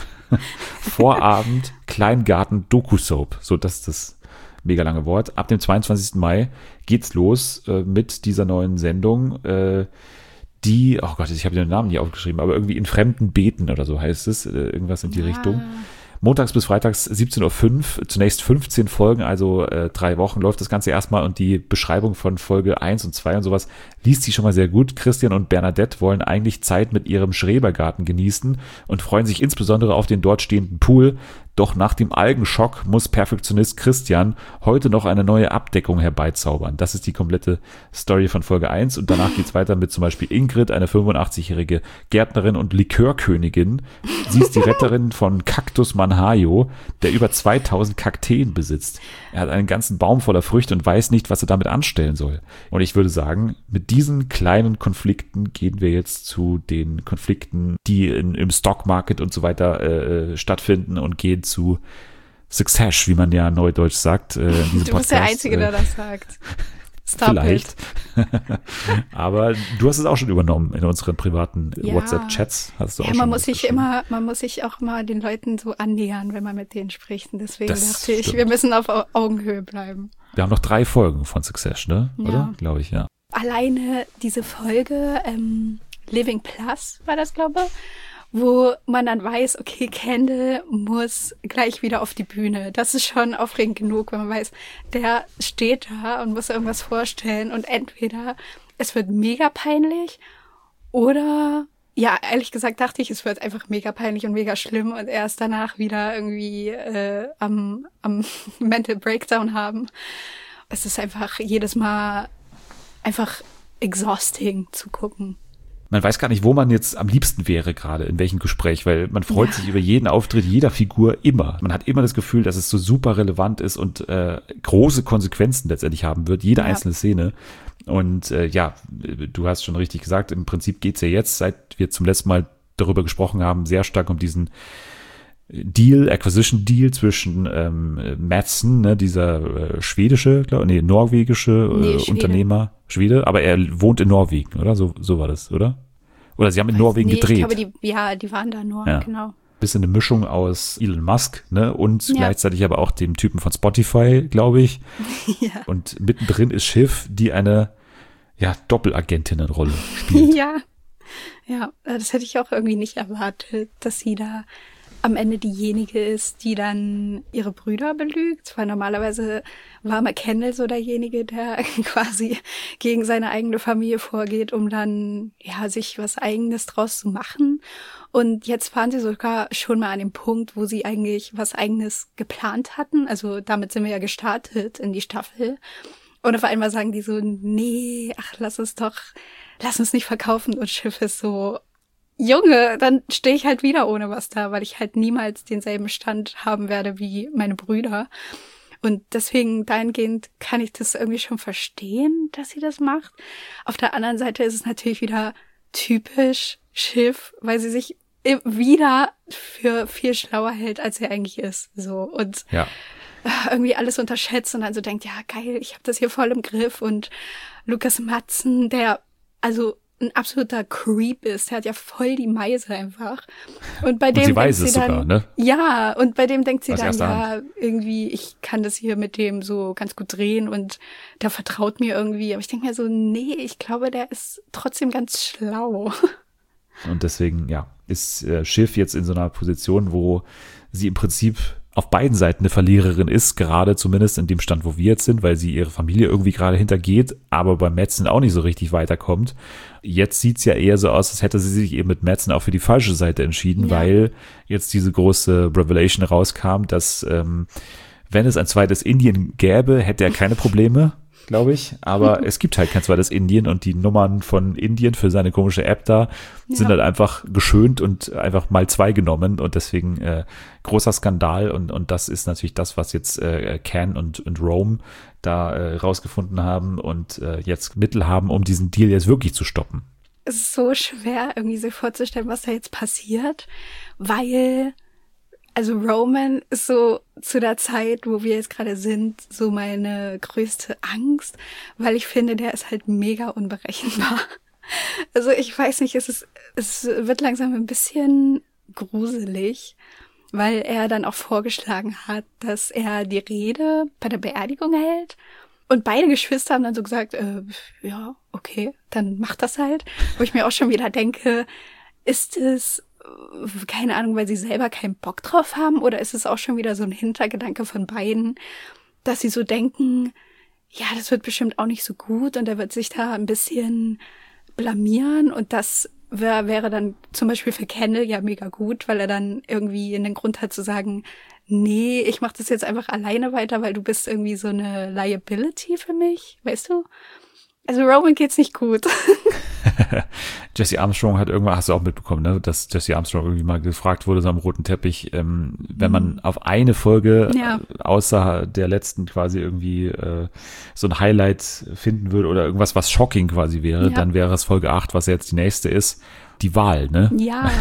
Vorabend, Kleingarten, Doku-Soap. So, das ist das mega lange Wort. Ab dem zweiundzwanzigsten Mai geht's los äh, mit dieser neuen Sendung, äh, die, oh Gott, ich habe den Namen nicht aufgeschrieben, aber irgendwie in fremden Beeten oder so heißt es, äh, irgendwas in die Richtung. Montags bis freitags siebzehn Uhr fünf, zunächst fünfzehn Folgen, also äh, drei Wochen läuft das Ganze erstmal, und die Beschreibung von Folge eins und zwei und sowas liest sich schon mal sehr gut. Christian und Bernadette wollen eigentlich Zeit mit ihrem Schrebergarten genießen und freuen sich insbesondere auf den dort stehenden Pool. Doch nach dem Algenschock muss Perfektionist Christian heute noch eine neue Abdeckung herbeizaubern. Das ist die komplette Story von Folge eins, und danach geht's weiter mit zum Beispiel Ingrid, eine fünfundachtzig-jährige Gärtnerin und Likörkönigin. Sie ist die Retterin von Cactus Manhayo, der über zweitausend Kakteen besitzt. Er hat einen ganzen Baum voller Früchte und weiß nicht, was er damit anstellen soll. Und ich würde sagen, mit diesen kleinen Konflikten gehen wir jetzt zu den Konflikten, die in, im Stockmarket und so weiter äh, stattfinden, und gehen zu Success, wie man ja neudeutsch sagt. Äh, in diesem Du bist der Podcast. Einzige, Äh, der das sagt. Stop Vielleicht. Aber du hast es auch schon übernommen in unseren privaten Ja. WhatsApp-Chats. Hast du auch Ja, schon man was muss sich geschrieben. immer, man muss sich auch mal den Leuten so annähern, wenn man mit denen spricht. Und deswegen Das dachte ich, stimmt. wir müssen auf Au- Augenhöhe bleiben. Wir haben noch drei Folgen von Success, ne? Ja. Oder? Glaube ich, ja. Alleine diese Folge, ähm, Living Plus war das, glaube ich, wo man dann weiß, okay, Kendall muss gleich wieder auf die Bühne. Das ist schon aufregend genug, wenn man weiß, der steht da und muss irgendwas vorstellen und entweder es wird mega peinlich oder, ja, ehrlich gesagt dachte ich, es wird einfach mega peinlich und mega schlimm und erst danach wieder irgendwie äh, am, am Mental Breakdown haben. Es ist einfach jedes Mal einfach exhausting zu gucken. Man weiß gar nicht, wo man jetzt am liebsten wäre gerade, in welchem Gespräch, weil man freut ja. sich über jeden Auftritt jeder Figur immer. Man hat immer das Gefühl, dass es so super relevant ist und äh, große Konsequenzen letztendlich haben wird, jede ja. einzelne Szene. Und äh, ja, du hast schon richtig gesagt, im Prinzip geht's ja jetzt, seit wir zum letzten Mal darüber gesprochen haben, sehr stark um diesen Deal, Acquisition Deal zwischen ähm, Madsson, ne, dieser äh, schwedische, glaub, nee, norwegische äh, nee, Schwede. Unternehmer, Schwede, aber er wohnt in Norwegen, oder? So, so war das, oder? Oder sie haben in Weiß Norwegen nicht, gedreht. Ich glaube, die, ja, die waren da nur, ja. genau. Bisschen eine Mischung aus Elon Musk, ne, und ja. gleichzeitig aber auch dem Typen von Spotify, glaube ich. ja. Und mittendrin ist Shiv, die eine, ja, Doppelagentinnenrolle spielt. ja. Ja, das hätte ich auch irgendwie nicht erwartet, dass sie da am Ende diejenige ist, die dann ihre Brüder belügt, weil normalerweise war mal Kendall so derjenige, der quasi gegen seine eigene Familie vorgeht, um dann ja sich was Eigenes draus zu machen. Und jetzt waren sie sogar schon mal an dem Punkt, wo sie eigentlich was Eigenes geplant hatten. Also damit sind wir ja gestartet in die Staffel. Und auf einmal sagen die so, nee, ach, lass es doch, lass uns nicht verkaufen. Und Shiv ist so, Junge, dann stehe ich halt wieder ohne was da, weil ich halt niemals denselben Stand haben werde wie meine Brüder. Und deswegen dahingehend kann ich das irgendwie schon verstehen, dass sie das macht. Auf der anderen Seite ist es natürlich wieder typisch Shiv, weil sie sich wieder für viel schlauer hält, als sie eigentlich ist. So und ja. irgendwie alles unterschätzt und dann so denkt, ja geil, ich habe das hier voll im Griff. Und Lukas Madsson, der also ein absoluter Creep ist. Der hat ja voll die Meise einfach. Und bei dem und sie weiß denkt es sie dann, sogar, ne? Ja, und bei dem denkt sie Aus dann, ja, Hand. irgendwie, ich kann das hier mit dem so ganz gut drehen und der vertraut mir irgendwie. Aber ich denke mir so, nee, ich glaube, der ist trotzdem ganz schlau. Und deswegen, ja, ist äh, Shiv jetzt in so einer Position, wo sie im Prinzip auf beiden Seiten eine Verliererin ist, gerade zumindest in dem Stand, wo wir jetzt sind, weil sie ihre Familie irgendwie gerade hintergeht, aber bei Madsson auch nicht so richtig weiterkommt. Jetzt sieht's ja eher so aus, als hätte sie sich eben mit Madsson auch für die falsche Seite entschieden, ja. weil jetzt diese große Revelation rauskam, dass ähm, wenn es ein zweites Indien gäbe, hätte er keine Probleme, glaube ich, aber es gibt halt kein zweites Indien und die Nummern von Indien für seine komische App da sind ja. halt einfach geschönt und einfach mal zwei genommen und deswegen äh, großer Skandal und und das ist natürlich das, was jetzt äh, Can und und Rome da äh, rausgefunden haben und äh, jetzt Mittel haben, um diesen Deal jetzt wirklich zu stoppen. Es ist so schwer, irgendwie sich vorzustellen, was da jetzt passiert, weil also Roman ist so zu der Zeit, wo wir jetzt gerade sind, so meine größte Angst, weil ich finde, der ist halt mega unberechenbar. Also ich weiß nicht, es ist, es wird langsam ein bisschen gruselig, weil er dann auch vorgeschlagen hat, dass er die Rede bei der Beerdigung hält. Und beide Geschwister haben dann so gesagt, äh, ja, okay, dann mach das halt. Wo ich mir auch schon wieder denke, ist es keine Ahnung, weil sie selber keinen Bock drauf haben oder ist es auch schon wieder so ein Hintergedanke von beiden, dass sie so denken, ja, das wird bestimmt auch nicht so gut und er wird sich da ein bisschen blamieren und das wär, wäre dann zum Beispiel für Kendall ja mega gut, weil er dann irgendwie einen Grund hat zu sagen, nee, ich mach das jetzt einfach alleine weiter, weil du bist irgendwie so eine Liability für mich, weißt du? Also Roman geht's nicht gut. Jesse Armstrong hat irgendwann, hast du auch mitbekommen, ne, dass Jesse Armstrong irgendwie mal gefragt wurde, so am roten Teppich, ähm, wenn man auf eine Folge ja. außer der letzten quasi irgendwie äh, so ein Highlight finden würde oder irgendwas, was shocking quasi wäre, ja. dann wäre es Folge acht, was jetzt die nächste ist, die Wahl, ne? Ja.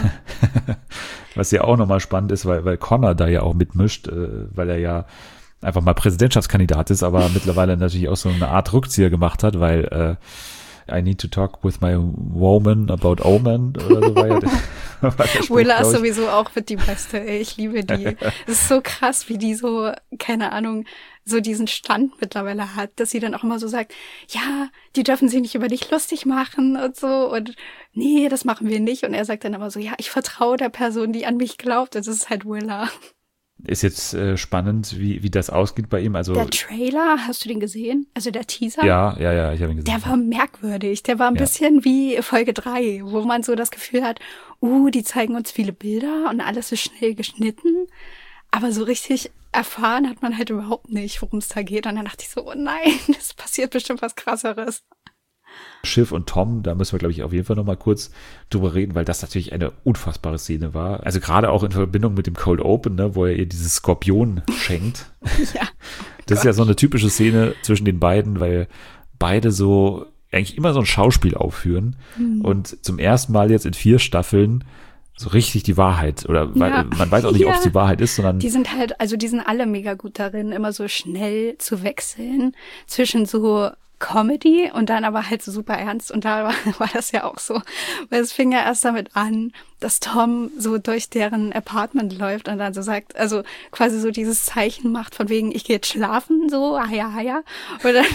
Was ja auch nochmal spannend ist, weil, weil Connor da ja auch mitmischt, äh, weil er ja einfach mal Präsidentschaftskandidat ist, aber mittlerweile natürlich auch so eine Art Rückzieher gemacht hat, weil äh, I need to talk with my woman about Omen oder so war ja der, war der Spruch, Willa ist glaub ich. sowieso auch mit die Beste, ey. Ich liebe die. Es ist so krass, wie die so, keine Ahnung, so diesen Stand mittlerweile hat, dass sie dann auch immer so sagt, ja, die dürfen sich nicht über dich lustig machen und so und nee, das machen wir nicht. Und er sagt dann immer so, ja, ich vertraue der Person, die an mich glaubt. Und das ist halt Willa. Ist jetzt äh, spannend, wie, wie das ausgeht bei ihm. Also Der Trailer, hast du den gesehen? Also der Teaser? ja, ja, ja, ich habe ihn gesehen. Der war merkwürdig. Der war ein Ja. bisschen wie Folge drei, wo man so das Gefühl hat, uh, die zeigen uns viele Bilder und alles ist schnell geschnitten. Aber so richtig erfahren hat man halt überhaupt nicht, worum es da geht. Und dann dachte ich so, oh nein, es passiert bestimmt was Krasseres. Schiff und Tom, da müssen wir, glaube ich, auf jeden Fall noch mal kurz drüber reden, weil das natürlich eine unfassbare Szene war. Also gerade auch in Verbindung mit dem Cold Open, ne, wo er ihr dieses Skorpion schenkt. Ja. Das ist ja so eine typische Szene zwischen den beiden, weil beide so eigentlich immer so ein Schauspiel aufführen Mhm. und zum ersten Mal jetzt in vier Staffeln so richtig die Wahrheit oder weil, Ja. man weiß auch nicht, ob es Ja. die Wahrheit ist, sondern Die sind halt, also die sind alle mega gut darin, immer so schnell zu wechseln zwischen so Comedy und dann aber halt so super ernst. Und da war, war das ja auch so. Weil es fing ja erst damit an, dass Tom so durch deren Apartment läuft und dann so sagt, also quasi so dieses Zeichen macht von wegen, ich gehe jetzt schlafen, so, haja, haja. Und dann,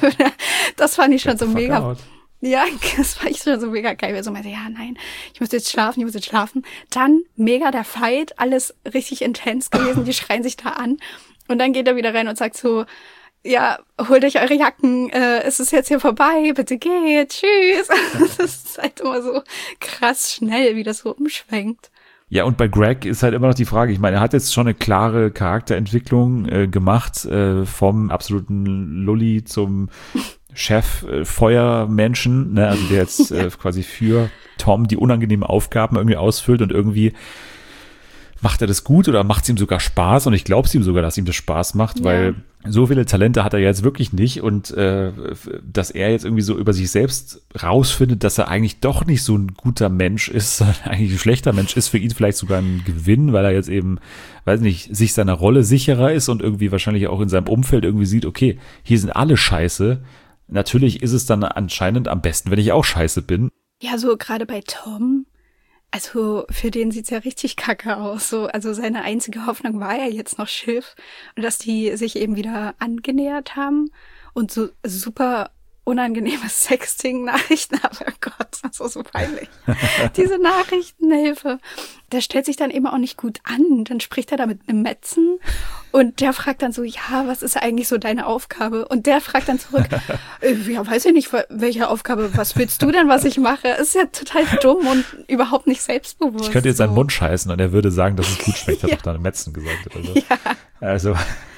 das fand ich schon so Fuck mega. out. Ja, das war ich schon so mega geil. So meinte, ja, nein, ich muss jetzt schlafen, ich muss jetzt schlafen. Dann mega der Fight, alles richtig intens gewesen, die schreien sich da an. Und dann geht er wieder rein und sagt so, ja, holt euch eure Jacken, äh, es ist jetzt hier vorbei, bitte geht, tschüss. Das ist halt immer so krass schnell, wie das so umschwenkt. Ja, und bei Greg ist halt immer noch die Frage, ich meine, er hat jetzt schon eine klare Charakterentwicklung äh, gemacht, äh, vom absoluten Lulli zum Chef äh, Feuermenschen, ne, also der jetzt äh, quasi für Tom die unangenehmen Aufgaben irgendwie ausfüllt und irgendwie macht er das gut oder macht es ihm sogar Spaß und ich glaube es ihm sogar, dass ihm das Spaß macht, Ja. weil so viele Talente hat er jetzt wirklich nicht und äh, dass er jetzt irgendwie so über sich selbst rausfindet, dass er eigentlich doch nicht so ein guter Mensch ist, sondern eigentlich ein schlechter Mensch ist, für ihn vielleicht sogar ein Gewinn, weil er jetzt eben, weiß nicht, sich seiner Rolle sicherer ist und irgendwie wahrscheinlich auch in seinem Umfeld irgendwie sieht, okay, hier sind alle scheiße. Natürlich ist es dann anscheinend am besten, wenn ich auch scheiße bin. Ja, so gerade bei Tom, also für den sieht's ja richtig kacke aus. So, also seine einzige Hoffnung war ja jetzt noch Schiff und dass die sich eben wieder angenähert haben und so super unangenehme Sexting-Nachrichten, aber oh Gott, das ist so peinlich. Diese Nachrichtenhilfe. Der stellt sich dann eben auch nicht gut an. Dann spricht er da mit einem Metzen und der fragt dann so, ja, was ist eigentlich so deine Aufgabe? Und der fragt dann zurück, äh, ja, weiß ich nicht, welche Aufgabe, was willst du denn, was ich mache? Ist ja total dumm und überhaupt nicht selbstbewusst. Ich könnte jetzt seinen so. Mund scheißen und er würde sagen, dass es gut schmeckt, hat Ja. doch dann Metzen gesagt oder so. Ja. Also,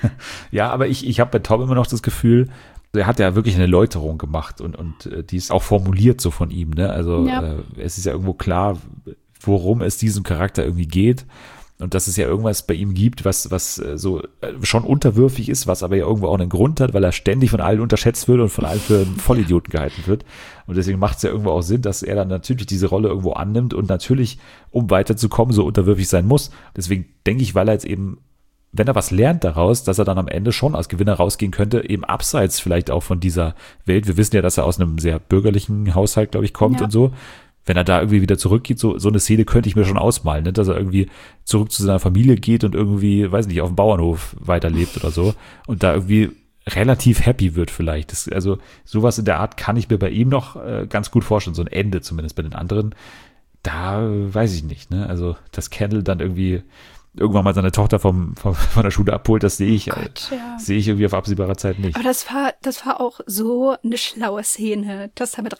ja, aber ich, ich habe bei Tom immer noch das Gefühl, er hat ja wirklich eine Läuterung gemacht und, und äh, die ist auch formuliert so von ihm, ne? Also Ja. äh, es ist ja irgendwo klar, worum es diesem Charakter irgendwie geht und dass es ja irgendwas bei ihm gibt, was, was äh, so äh, schon unterwürfig ist, was aber ja irgendwo auch einen Grund hat, weil er ständig von allen unterschätzt wird und von allen für einen Vollidioten gehalten wird. Und deswegen macht es ja irgendwo auch Sinn, dass er dann natürlich diese Rolle irgendwo annimmt und natürlich, um weiterzukommen, so unterwürfig sein muss. Deswegen denke ich, weil er jetzt eben, wenn er was lernt daraus, dass er dann am Ende schon als Gewinner rausgehen könnte, eben abseits vielleicht auch von dieser Welt. Wir wissen ja, dass er aus einem sehr bürgerlichen Haushalt, glaube ich, kommt Ja. und so. Wenn er da irgendwie wieder zurückgeht, so, so eine Szene könnte ich mir schon ausmalen, ne? Dass er irgendwie zurück zu seiner Familie geht und irgendwie, weiß nicht, auf dem Bauernhof weiterlebt oder so und da irgendwie relativ happy wird vielleicht. Das, also sowas in der Art kann ich mir bei ihm noch äh, ganz gut vorstellen, so ein Ende zumindest. Bei den anderen, da äh, weiß ich nicht, ne? Also, dass Kendall dann irgendwie irgendwann mal seine Tochter vom, vom, von der Schule abholt, das sehe ich, Gott, ja. sehe ich irgendwie auf absehbare Zeit nicht. Aber das war, das war auch so eine schlaue Szene, das damit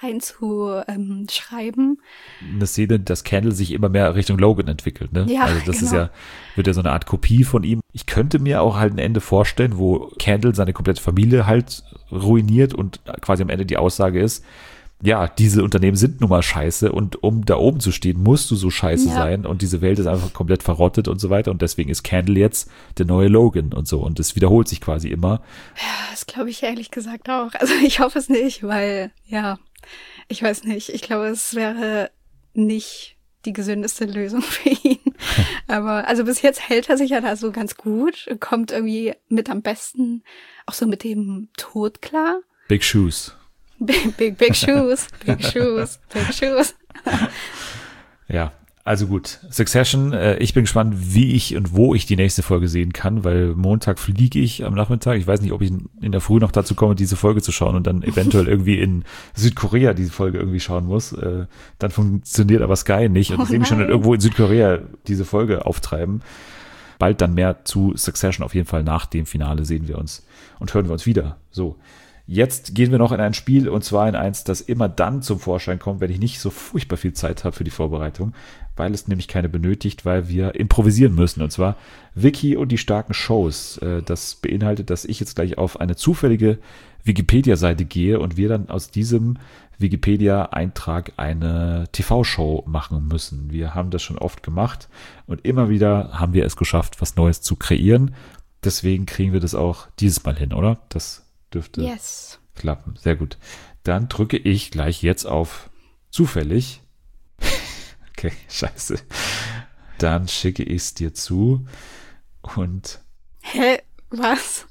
reinzuschreiben. Eine Szene, dass Kendall sich immer mehr Richtung Logan entwickelt, ne? Ja, also das ist genau. ja, wird ja so eine Art Kopie von ihm. Ich könnte mir auch halt ein Ende vorstellen, wo Kendall seine komplette Familie halt ruiniert und quasi am Ende die Aussage ist, ja, diese Unternehmen sind nun mal scheiße und um da oben zu stehen, musst du so scheiße Ja. sein und diese Welt ist einfach komplett verrottet und so weiter und deswegen ist Kendall jetzt der neue Logan und so und es wiederholt sich quasi immer. Das glaube ich ehrlich gesagt auch. Also ich hoffe es nicht, weil, ja, ich weiß nicht. Ich glaube, es wäre nicht die gesündeste Lösung für ihn. Aber also bis jetzt hält er sich ja da so ganz gut, kommt irgendwie mit am besten auch so mit dem Tod klar. Big Shoes. Big, big, big shoes, big shoes, big shoes. Ja, also gut. Succession, äh, ich bin gespannt, wie ich und wo ich die nächste Folge sehen kann, weil Montag fliege ich am Nachmittag. Ich weiß nicht, ob ich in der Früh noch dazu komme, diese Folge zu schauen und dann eventuell irgendwie in Südkorea diese Folge irgendwie schauen muss. Äh, dann funktioniert aber Sky nicht und Oh ich sehe mich schon nein. irgendwo in Südkorea diese Folge auftreiben. Bald dann mehr zu Succession. Auf jeden Fall nach dem Finale sehen wir uns und hören wir uns wieder. So. Jetzt gehen wir noch in ein Spiel und zwar in eins, das immer dann zum Vorschein kommt, wenn ich nicht so furchtbar viel Zeit habe für die Vorbereitung, weil es nämlich keine benötigt, weil wir improvisieren müssen und zwar Wiki und die starken Shows. Äh, Das beinhaltet, dass ich jetzt gleich auf eine zufällige Wikipedia-Seite gehe und wir dann aus diesem Wikipedia-Eintrag eine T V-Show machen müssen. Wir haben das schon oft gemacht und immer wieder haben wir es geschafft, was Neues zu kreieren. Deswegen kriegen wir das auch dieses Mal hin, oder? Das dürfte Yes. klappen. Sehr gut. Dann drücke ich gleich jetzt auf zufällig. Okay, scheiße. Dann schicke ich es dir zu und Hä? Was?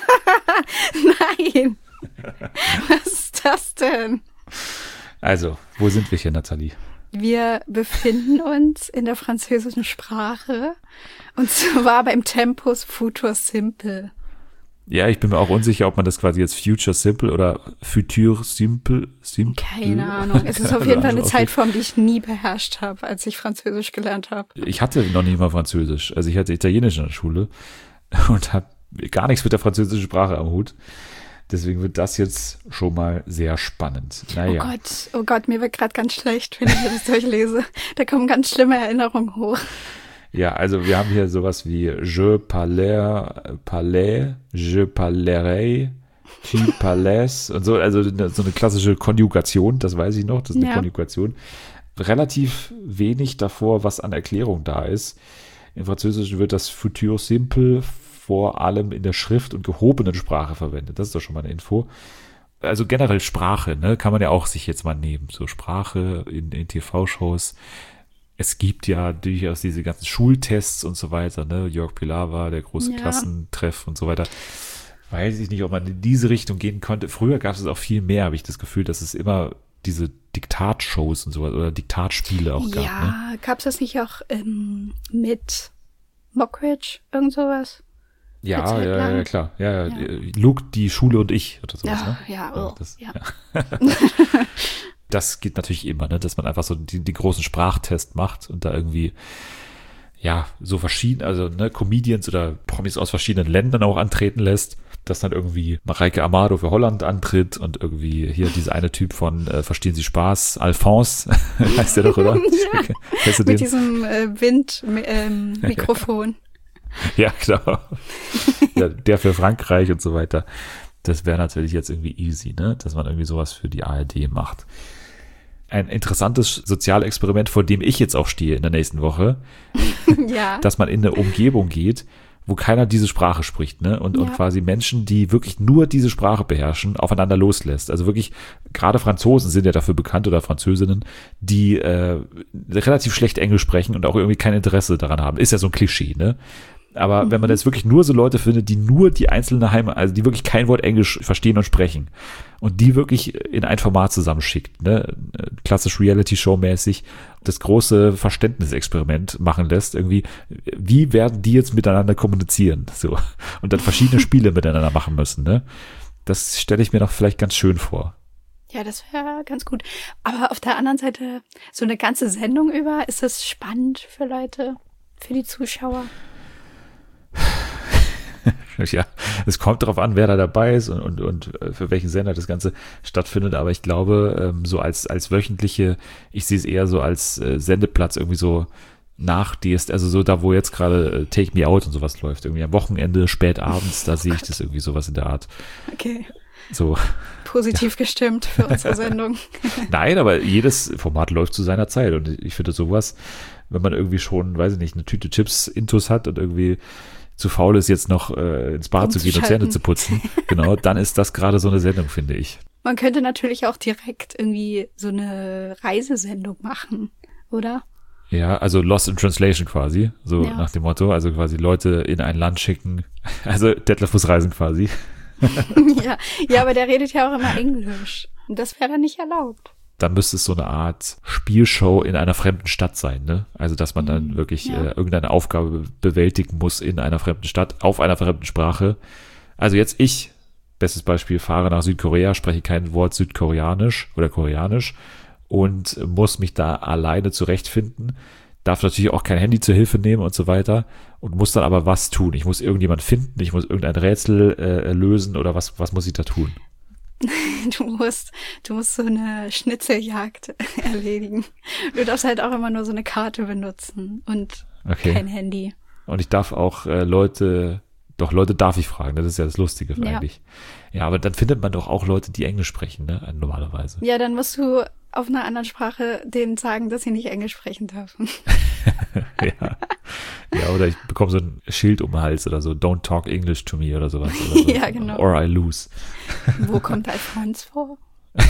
Nein. Was ist das denn? also, wo sind wir hier, Nathalie? Wir befinden uns in der französischen Sprache und zwar beim Tempus Futur Simple. Ja, ich bin mir auch unsicher, ob man das quasi jetzt Future Simple oder Future Simple, Simple. Keine Ahnung. Es ist auf jeden Fall eine Zeitform, die ich nie beherrscht habe, als ich Französisch gelernt habe. Ich hatte noch nie mal Französisch. Also ich hatte Italienisch in der Schule und habe gar nichts mit der französischen Sprache am Hut. Deswegen wird das jetzt schon mal sehr spannend. Naja. Oh Gott, oh Gott, mir wird gerade ganz schlecht, wenn ich das durchlese. Da kommen ganz schlimme Erinnerungen hoch. Ja, also wir haben hier sowas wie je parler, parlais, je parlerai, tu parles und so, also so eine klassische Konjugation, das weiß ich noch, das ist eine Ja. Konjugation. Relativ wenig davor, was an Erklärung da ist. Im Französischen wird das Futur Simple vor allem in der Schrift- und gehobenen Sprache verwendet. Das ist doch schon mal eine Info. Also generell Sprache, ne, kann man ja auch sich jetzt mal nehmen. So Sprache in, in T V-Shows. Es gibt ja durchaus diese ganzen Schultests und so weiter, ne? Jörg Pilawa, der große Ja. Klassentreff und so weiter. Weiß ich nicht, ob man in diese Richtung gehen konnte. Früher gab es auch viel mehr, habe ich das Gefühl, dass es immer diese Diktatshows und sowas oder Diktatspiele auch gab. Ne? Ja, gab's das nicht auch ähm, mit Mockridge, irgend sowas? Ja, Eine Zeit ja, lang. ja, klar. Ja, ja. Ja. Luke, die Schule und ich oder sowas, Ja, ne? ja, Ja, oh, das- ja. Das geht natürlich immer, ne, dass man einfach so die, die großen Sprachtest macht und da irgendwie, ja, so verschieden, also, ne, Comedians oder Promis aus verschiedenen Ländern auch antreten lässt, dass dann irgendwie Mareike Amado für Holland antritt und irgendwie hier dieser eine Typ von äh, Verstehen Sie Spaß, Alphonse, heißt der doch, oder? Ja. Kennst du Mit den? diesem äh, Wind-Mikrofon. Ja, genau. Ja, der für Frankreich und so weiter. Das wäre natürlich jetzt irgendwie easy, ne? Dass man irgendwie sowas für die A R D macht. Ein interessantes Sozialexperiment, vor dem ich jetzt auch stehe in der nächsten Woche, Ja. dass man in eine Umgebung geht, wo keiner diese Sprache spricht, ne? Und, und Ja. quasi Menschen, die wirklich nur diese Sprache beherrschen, aufeinander loslässt. Also wirklich, gerade Franzosen sind ja dafür bekannt oder Französinnen, die äh, relativ schlecht Englisch sprechen und auch irgendwie kein Interesse daran haben. Ist ja so ein Klischee, ne? Aber Mhm. wenn man jetzt wirklich nur so Leute findet, die nur die einzelne Heimat, also die wirklich kein Wort Englisch verstehen und sprechen und die wirklich in ein Format zusammenschickt, ne, klassisch Reality-Show-mäßig, das große Verständnisexperiment machen lässt, irgendwie, wie werden die jetzt miteinander kommunizieren, so, und dann verschiedene Spiele miteinander machen müssen, ne, das stelle ich mir noch vielleicht ganz schön vor. Ja, das wäre ganz gut. Aber auf der anderen Seite, so eine ganze Sendung über, ist das spannend für Leute, für die Zuschauer? Ja, es kommt darauf an, wer da dabei ist und, und, und für welchen Sender das Ganze stattfindet, aber ich glaube, ähm, so als, als wöchentliche, ich sehe es eher so als äh, Sendeplatz irgendwie so nach D S D, also so da, wo jetzt gerade äh, Take Me Out und sowas läuft, irgendwie am Wochenende, spät abends, da sehe ich das irgendwie sowas in der Art. Okay. So, Positiv gestimmt für unsere Sendung. nein, aber jedes Format läuft zu seiner Zeit und ich finde sowas, wenn man irgendwie schon, weiß ich nicht, eine Tüte Chips intus hat und irgendwie zu faul ist, jetzt noch äh, ins Bad zu gehen und Zähne Umzuschalten. zu putzen, genau, dann ist das gerade so eine Sendung, finde ich. Man könnte natürlich auch direkt irgendwie so eine Reisesendung machen, oder? Ja, also Lost in Translation quasi, so Ja. nach dem Motto, also quasi Leute in ein Land schicken, also Detlef muss reisen quasi. ja. ja, aber der redet ja auch immer Englisch. Und das wäre nicht erlaubt. Dann müsste es so eine Art Spielshow in einer fremden Stadt sein, ne? Also, dass man dann wirklich ja. äh, irgendeine Aufgabe bewältigen muss in einer fremden Stadt, auf einer fremden Sprache. Also jetzt ich, bestes Beispiel, fahre nach Südkorea, spreche kein Wort Südkoreanisch oder Koreanisch und muss mich da alleine zurechtfinden. Darf natürlich auch kein Handy zur Hilfe nehmen und so weiter und muss dann aber was tun. Ich muss irgendjemand finden, ich muss irgendein Rätsel äh, lösen oder was, was muss ich da tun? Du musst, du musst so eine Schnitzeljagd erledigen. Du darfst halt auch immer nur so eine Karte benutzen und Okay. kein Handy. Und ich darf auch äh, Leute, doch Leute darf ich fragen, das ist ja das Lustige Ja. eigentlich. Ja, aber dann findet man doch auch Leute, die Englisch sprechen, ne, normalerweise. Ja, dann musst du auf einer anderen Sprache denen sagen, dass sie nicht Englisch sprechen dürfen. ja. ja, oder ich bekomme so ein Schild um den Hals oder so, don't talk English to me oder sowas. Oder so. Ja, genau. Or I lose. Wo kommt Alfons vor?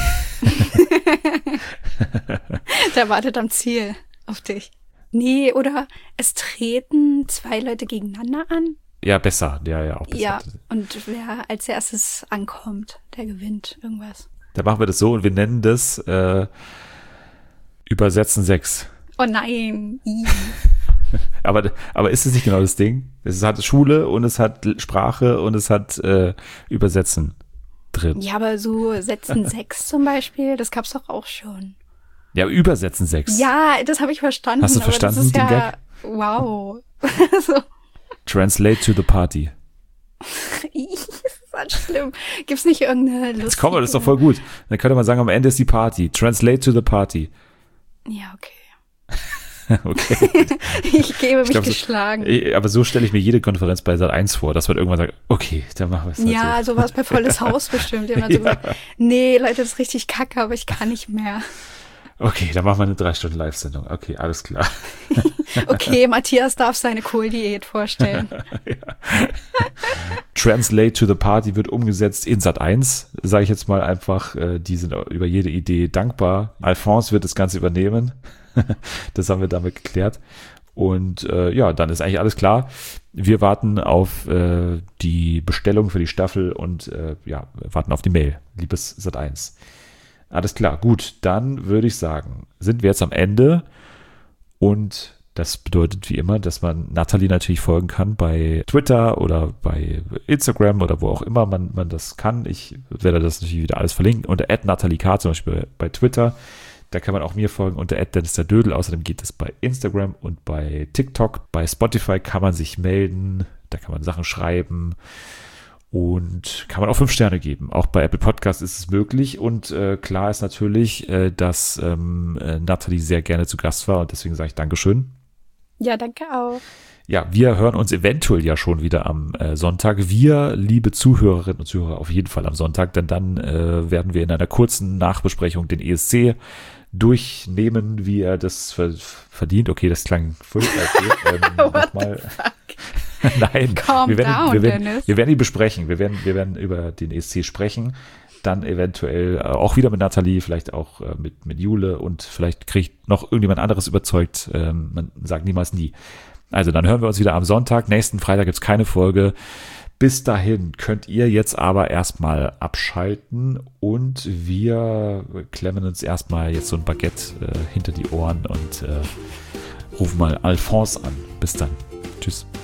Der wartet am Ziel auf dich. Nee, oder es treten zwei Leute gegeneinander an. Ja, besser, ja, ja, auch besser. Ja, und wer als erstes ankommt, der gewinnt irgendwas. Dann machen wir das so und wir nennen das äh, Übersetzen sechs. Oh nein. I. Aber, aber ist es nicht genau das Ding? Es hat Schule und es hat Sprache und es hat äh, Übersetzen drin. Ja, aber so Sätzen sechs zum Beispiel, das gab's doch auch schon. Ja, Übersetzen sechs. Ja, das habe ich verstanden. Hast du aber verstanden, das ist den ja, Gag? wow. so. Translate to the party. Das ist halt schlimm. Gibt's nicht irgendeine lustige... Jetzt komm mal, das ist doch voll gut. Dann könnte man sagen, am Ende ist die Party. Translate to the party. Ja, okay. Okay. Ich gebe mich Ich glaub, so- geschlagen. Eh, Aber so stelle ich mir jede Konferenz bei Sat eins vor, dass man irgendwann sagt, okay, dann machen wir es halt Ja, so. sowas bei Volles Haus bestimmt. Die haben dann so Ja. gesagt, nee, Leute, das ist richtig kacke, aber ich kann nicht mehr. Okay, dann machen wir eine drei Stunden Live-Sendung. Okay, alles klar. Okay, Matthias darf seine Kohldiät vorstellen. Translate to the Party wird umgesetzt in Sat eins, sage ich jetzt mal einfach. Äh, Die sind über jede Idee dankbar. Alphonse wird das Ganze übernehmen. Das haben wir damit geklärt. Und äh, ja, dann ist eigentlich alles klar. Wir warten auf äh, die Bestellung für die Staffel und äh, ja, warten auf die Mail. Liebes Sat eins. Alles klar, gut. Dann würde ich sagen, sind wir jetzt am Ende. Und das bedeutet wie immer, dass man Nathalie natürlich folgen kann bei Twitter oder bei Instagram oder wo auch immer man, man das kann. Ich werde das natürlich wieder alles verlinken. Unter at Nathalie K. zum Beispiel bei, bei Twitter. Da kann man auch mir folgen unter at Dennis der Dödel. Außerdem geht es bei Instagram und bei TikTok. Bei Spotify kann man sich melden. Da kann man Sachen schreiben. Und kann man auch fünf Sterne geben. Auch bei Apple Podcast ist es möglich. Und äh, klar ist natürlich, äh, dass ähm, äh, Nathalie sehr gerne zu Gast war. Und deswegen sage ich Dankeschön. Ja, danke auch. Ja, wir hören uns eventuell ja schon wieder am äh, Sonntag. Wir, liebe Zuhörerinnen und Zuhörer, auf jeden Fall am Sonntag, denn dann äh, werden wir in einer kurzen Nachbesprechung den E S C durchnehmen, wie er das ver verdient. Okay, das klang furchtbar. Okay, ähm, What nochmal. the fuck? Nein, Calm wir werden, down, wir, werden, Dennis. wir werden ihn besprechen. Wir werden, wir werden über den E S C sprechen. Dann eventuell äh, auch wieder mit Nathalie, vielleicht auch äh, mit, mit Jule und vielleicht kriegt noch irgendjemand anderes überzeugt. Ähm, man sagt niemals nie. Also dann hören wir uns wieder am Sonntag. Nächsten Freitag gibt's keine Folge. Bis dahin könnt ihr jetzt aber erstmal abschalten und wir klemmen uns erstmal jetzt so ein Baguette äh, hinter die Ohren und äh, rufen mal Alphonse an. Bis dann. Tschüss.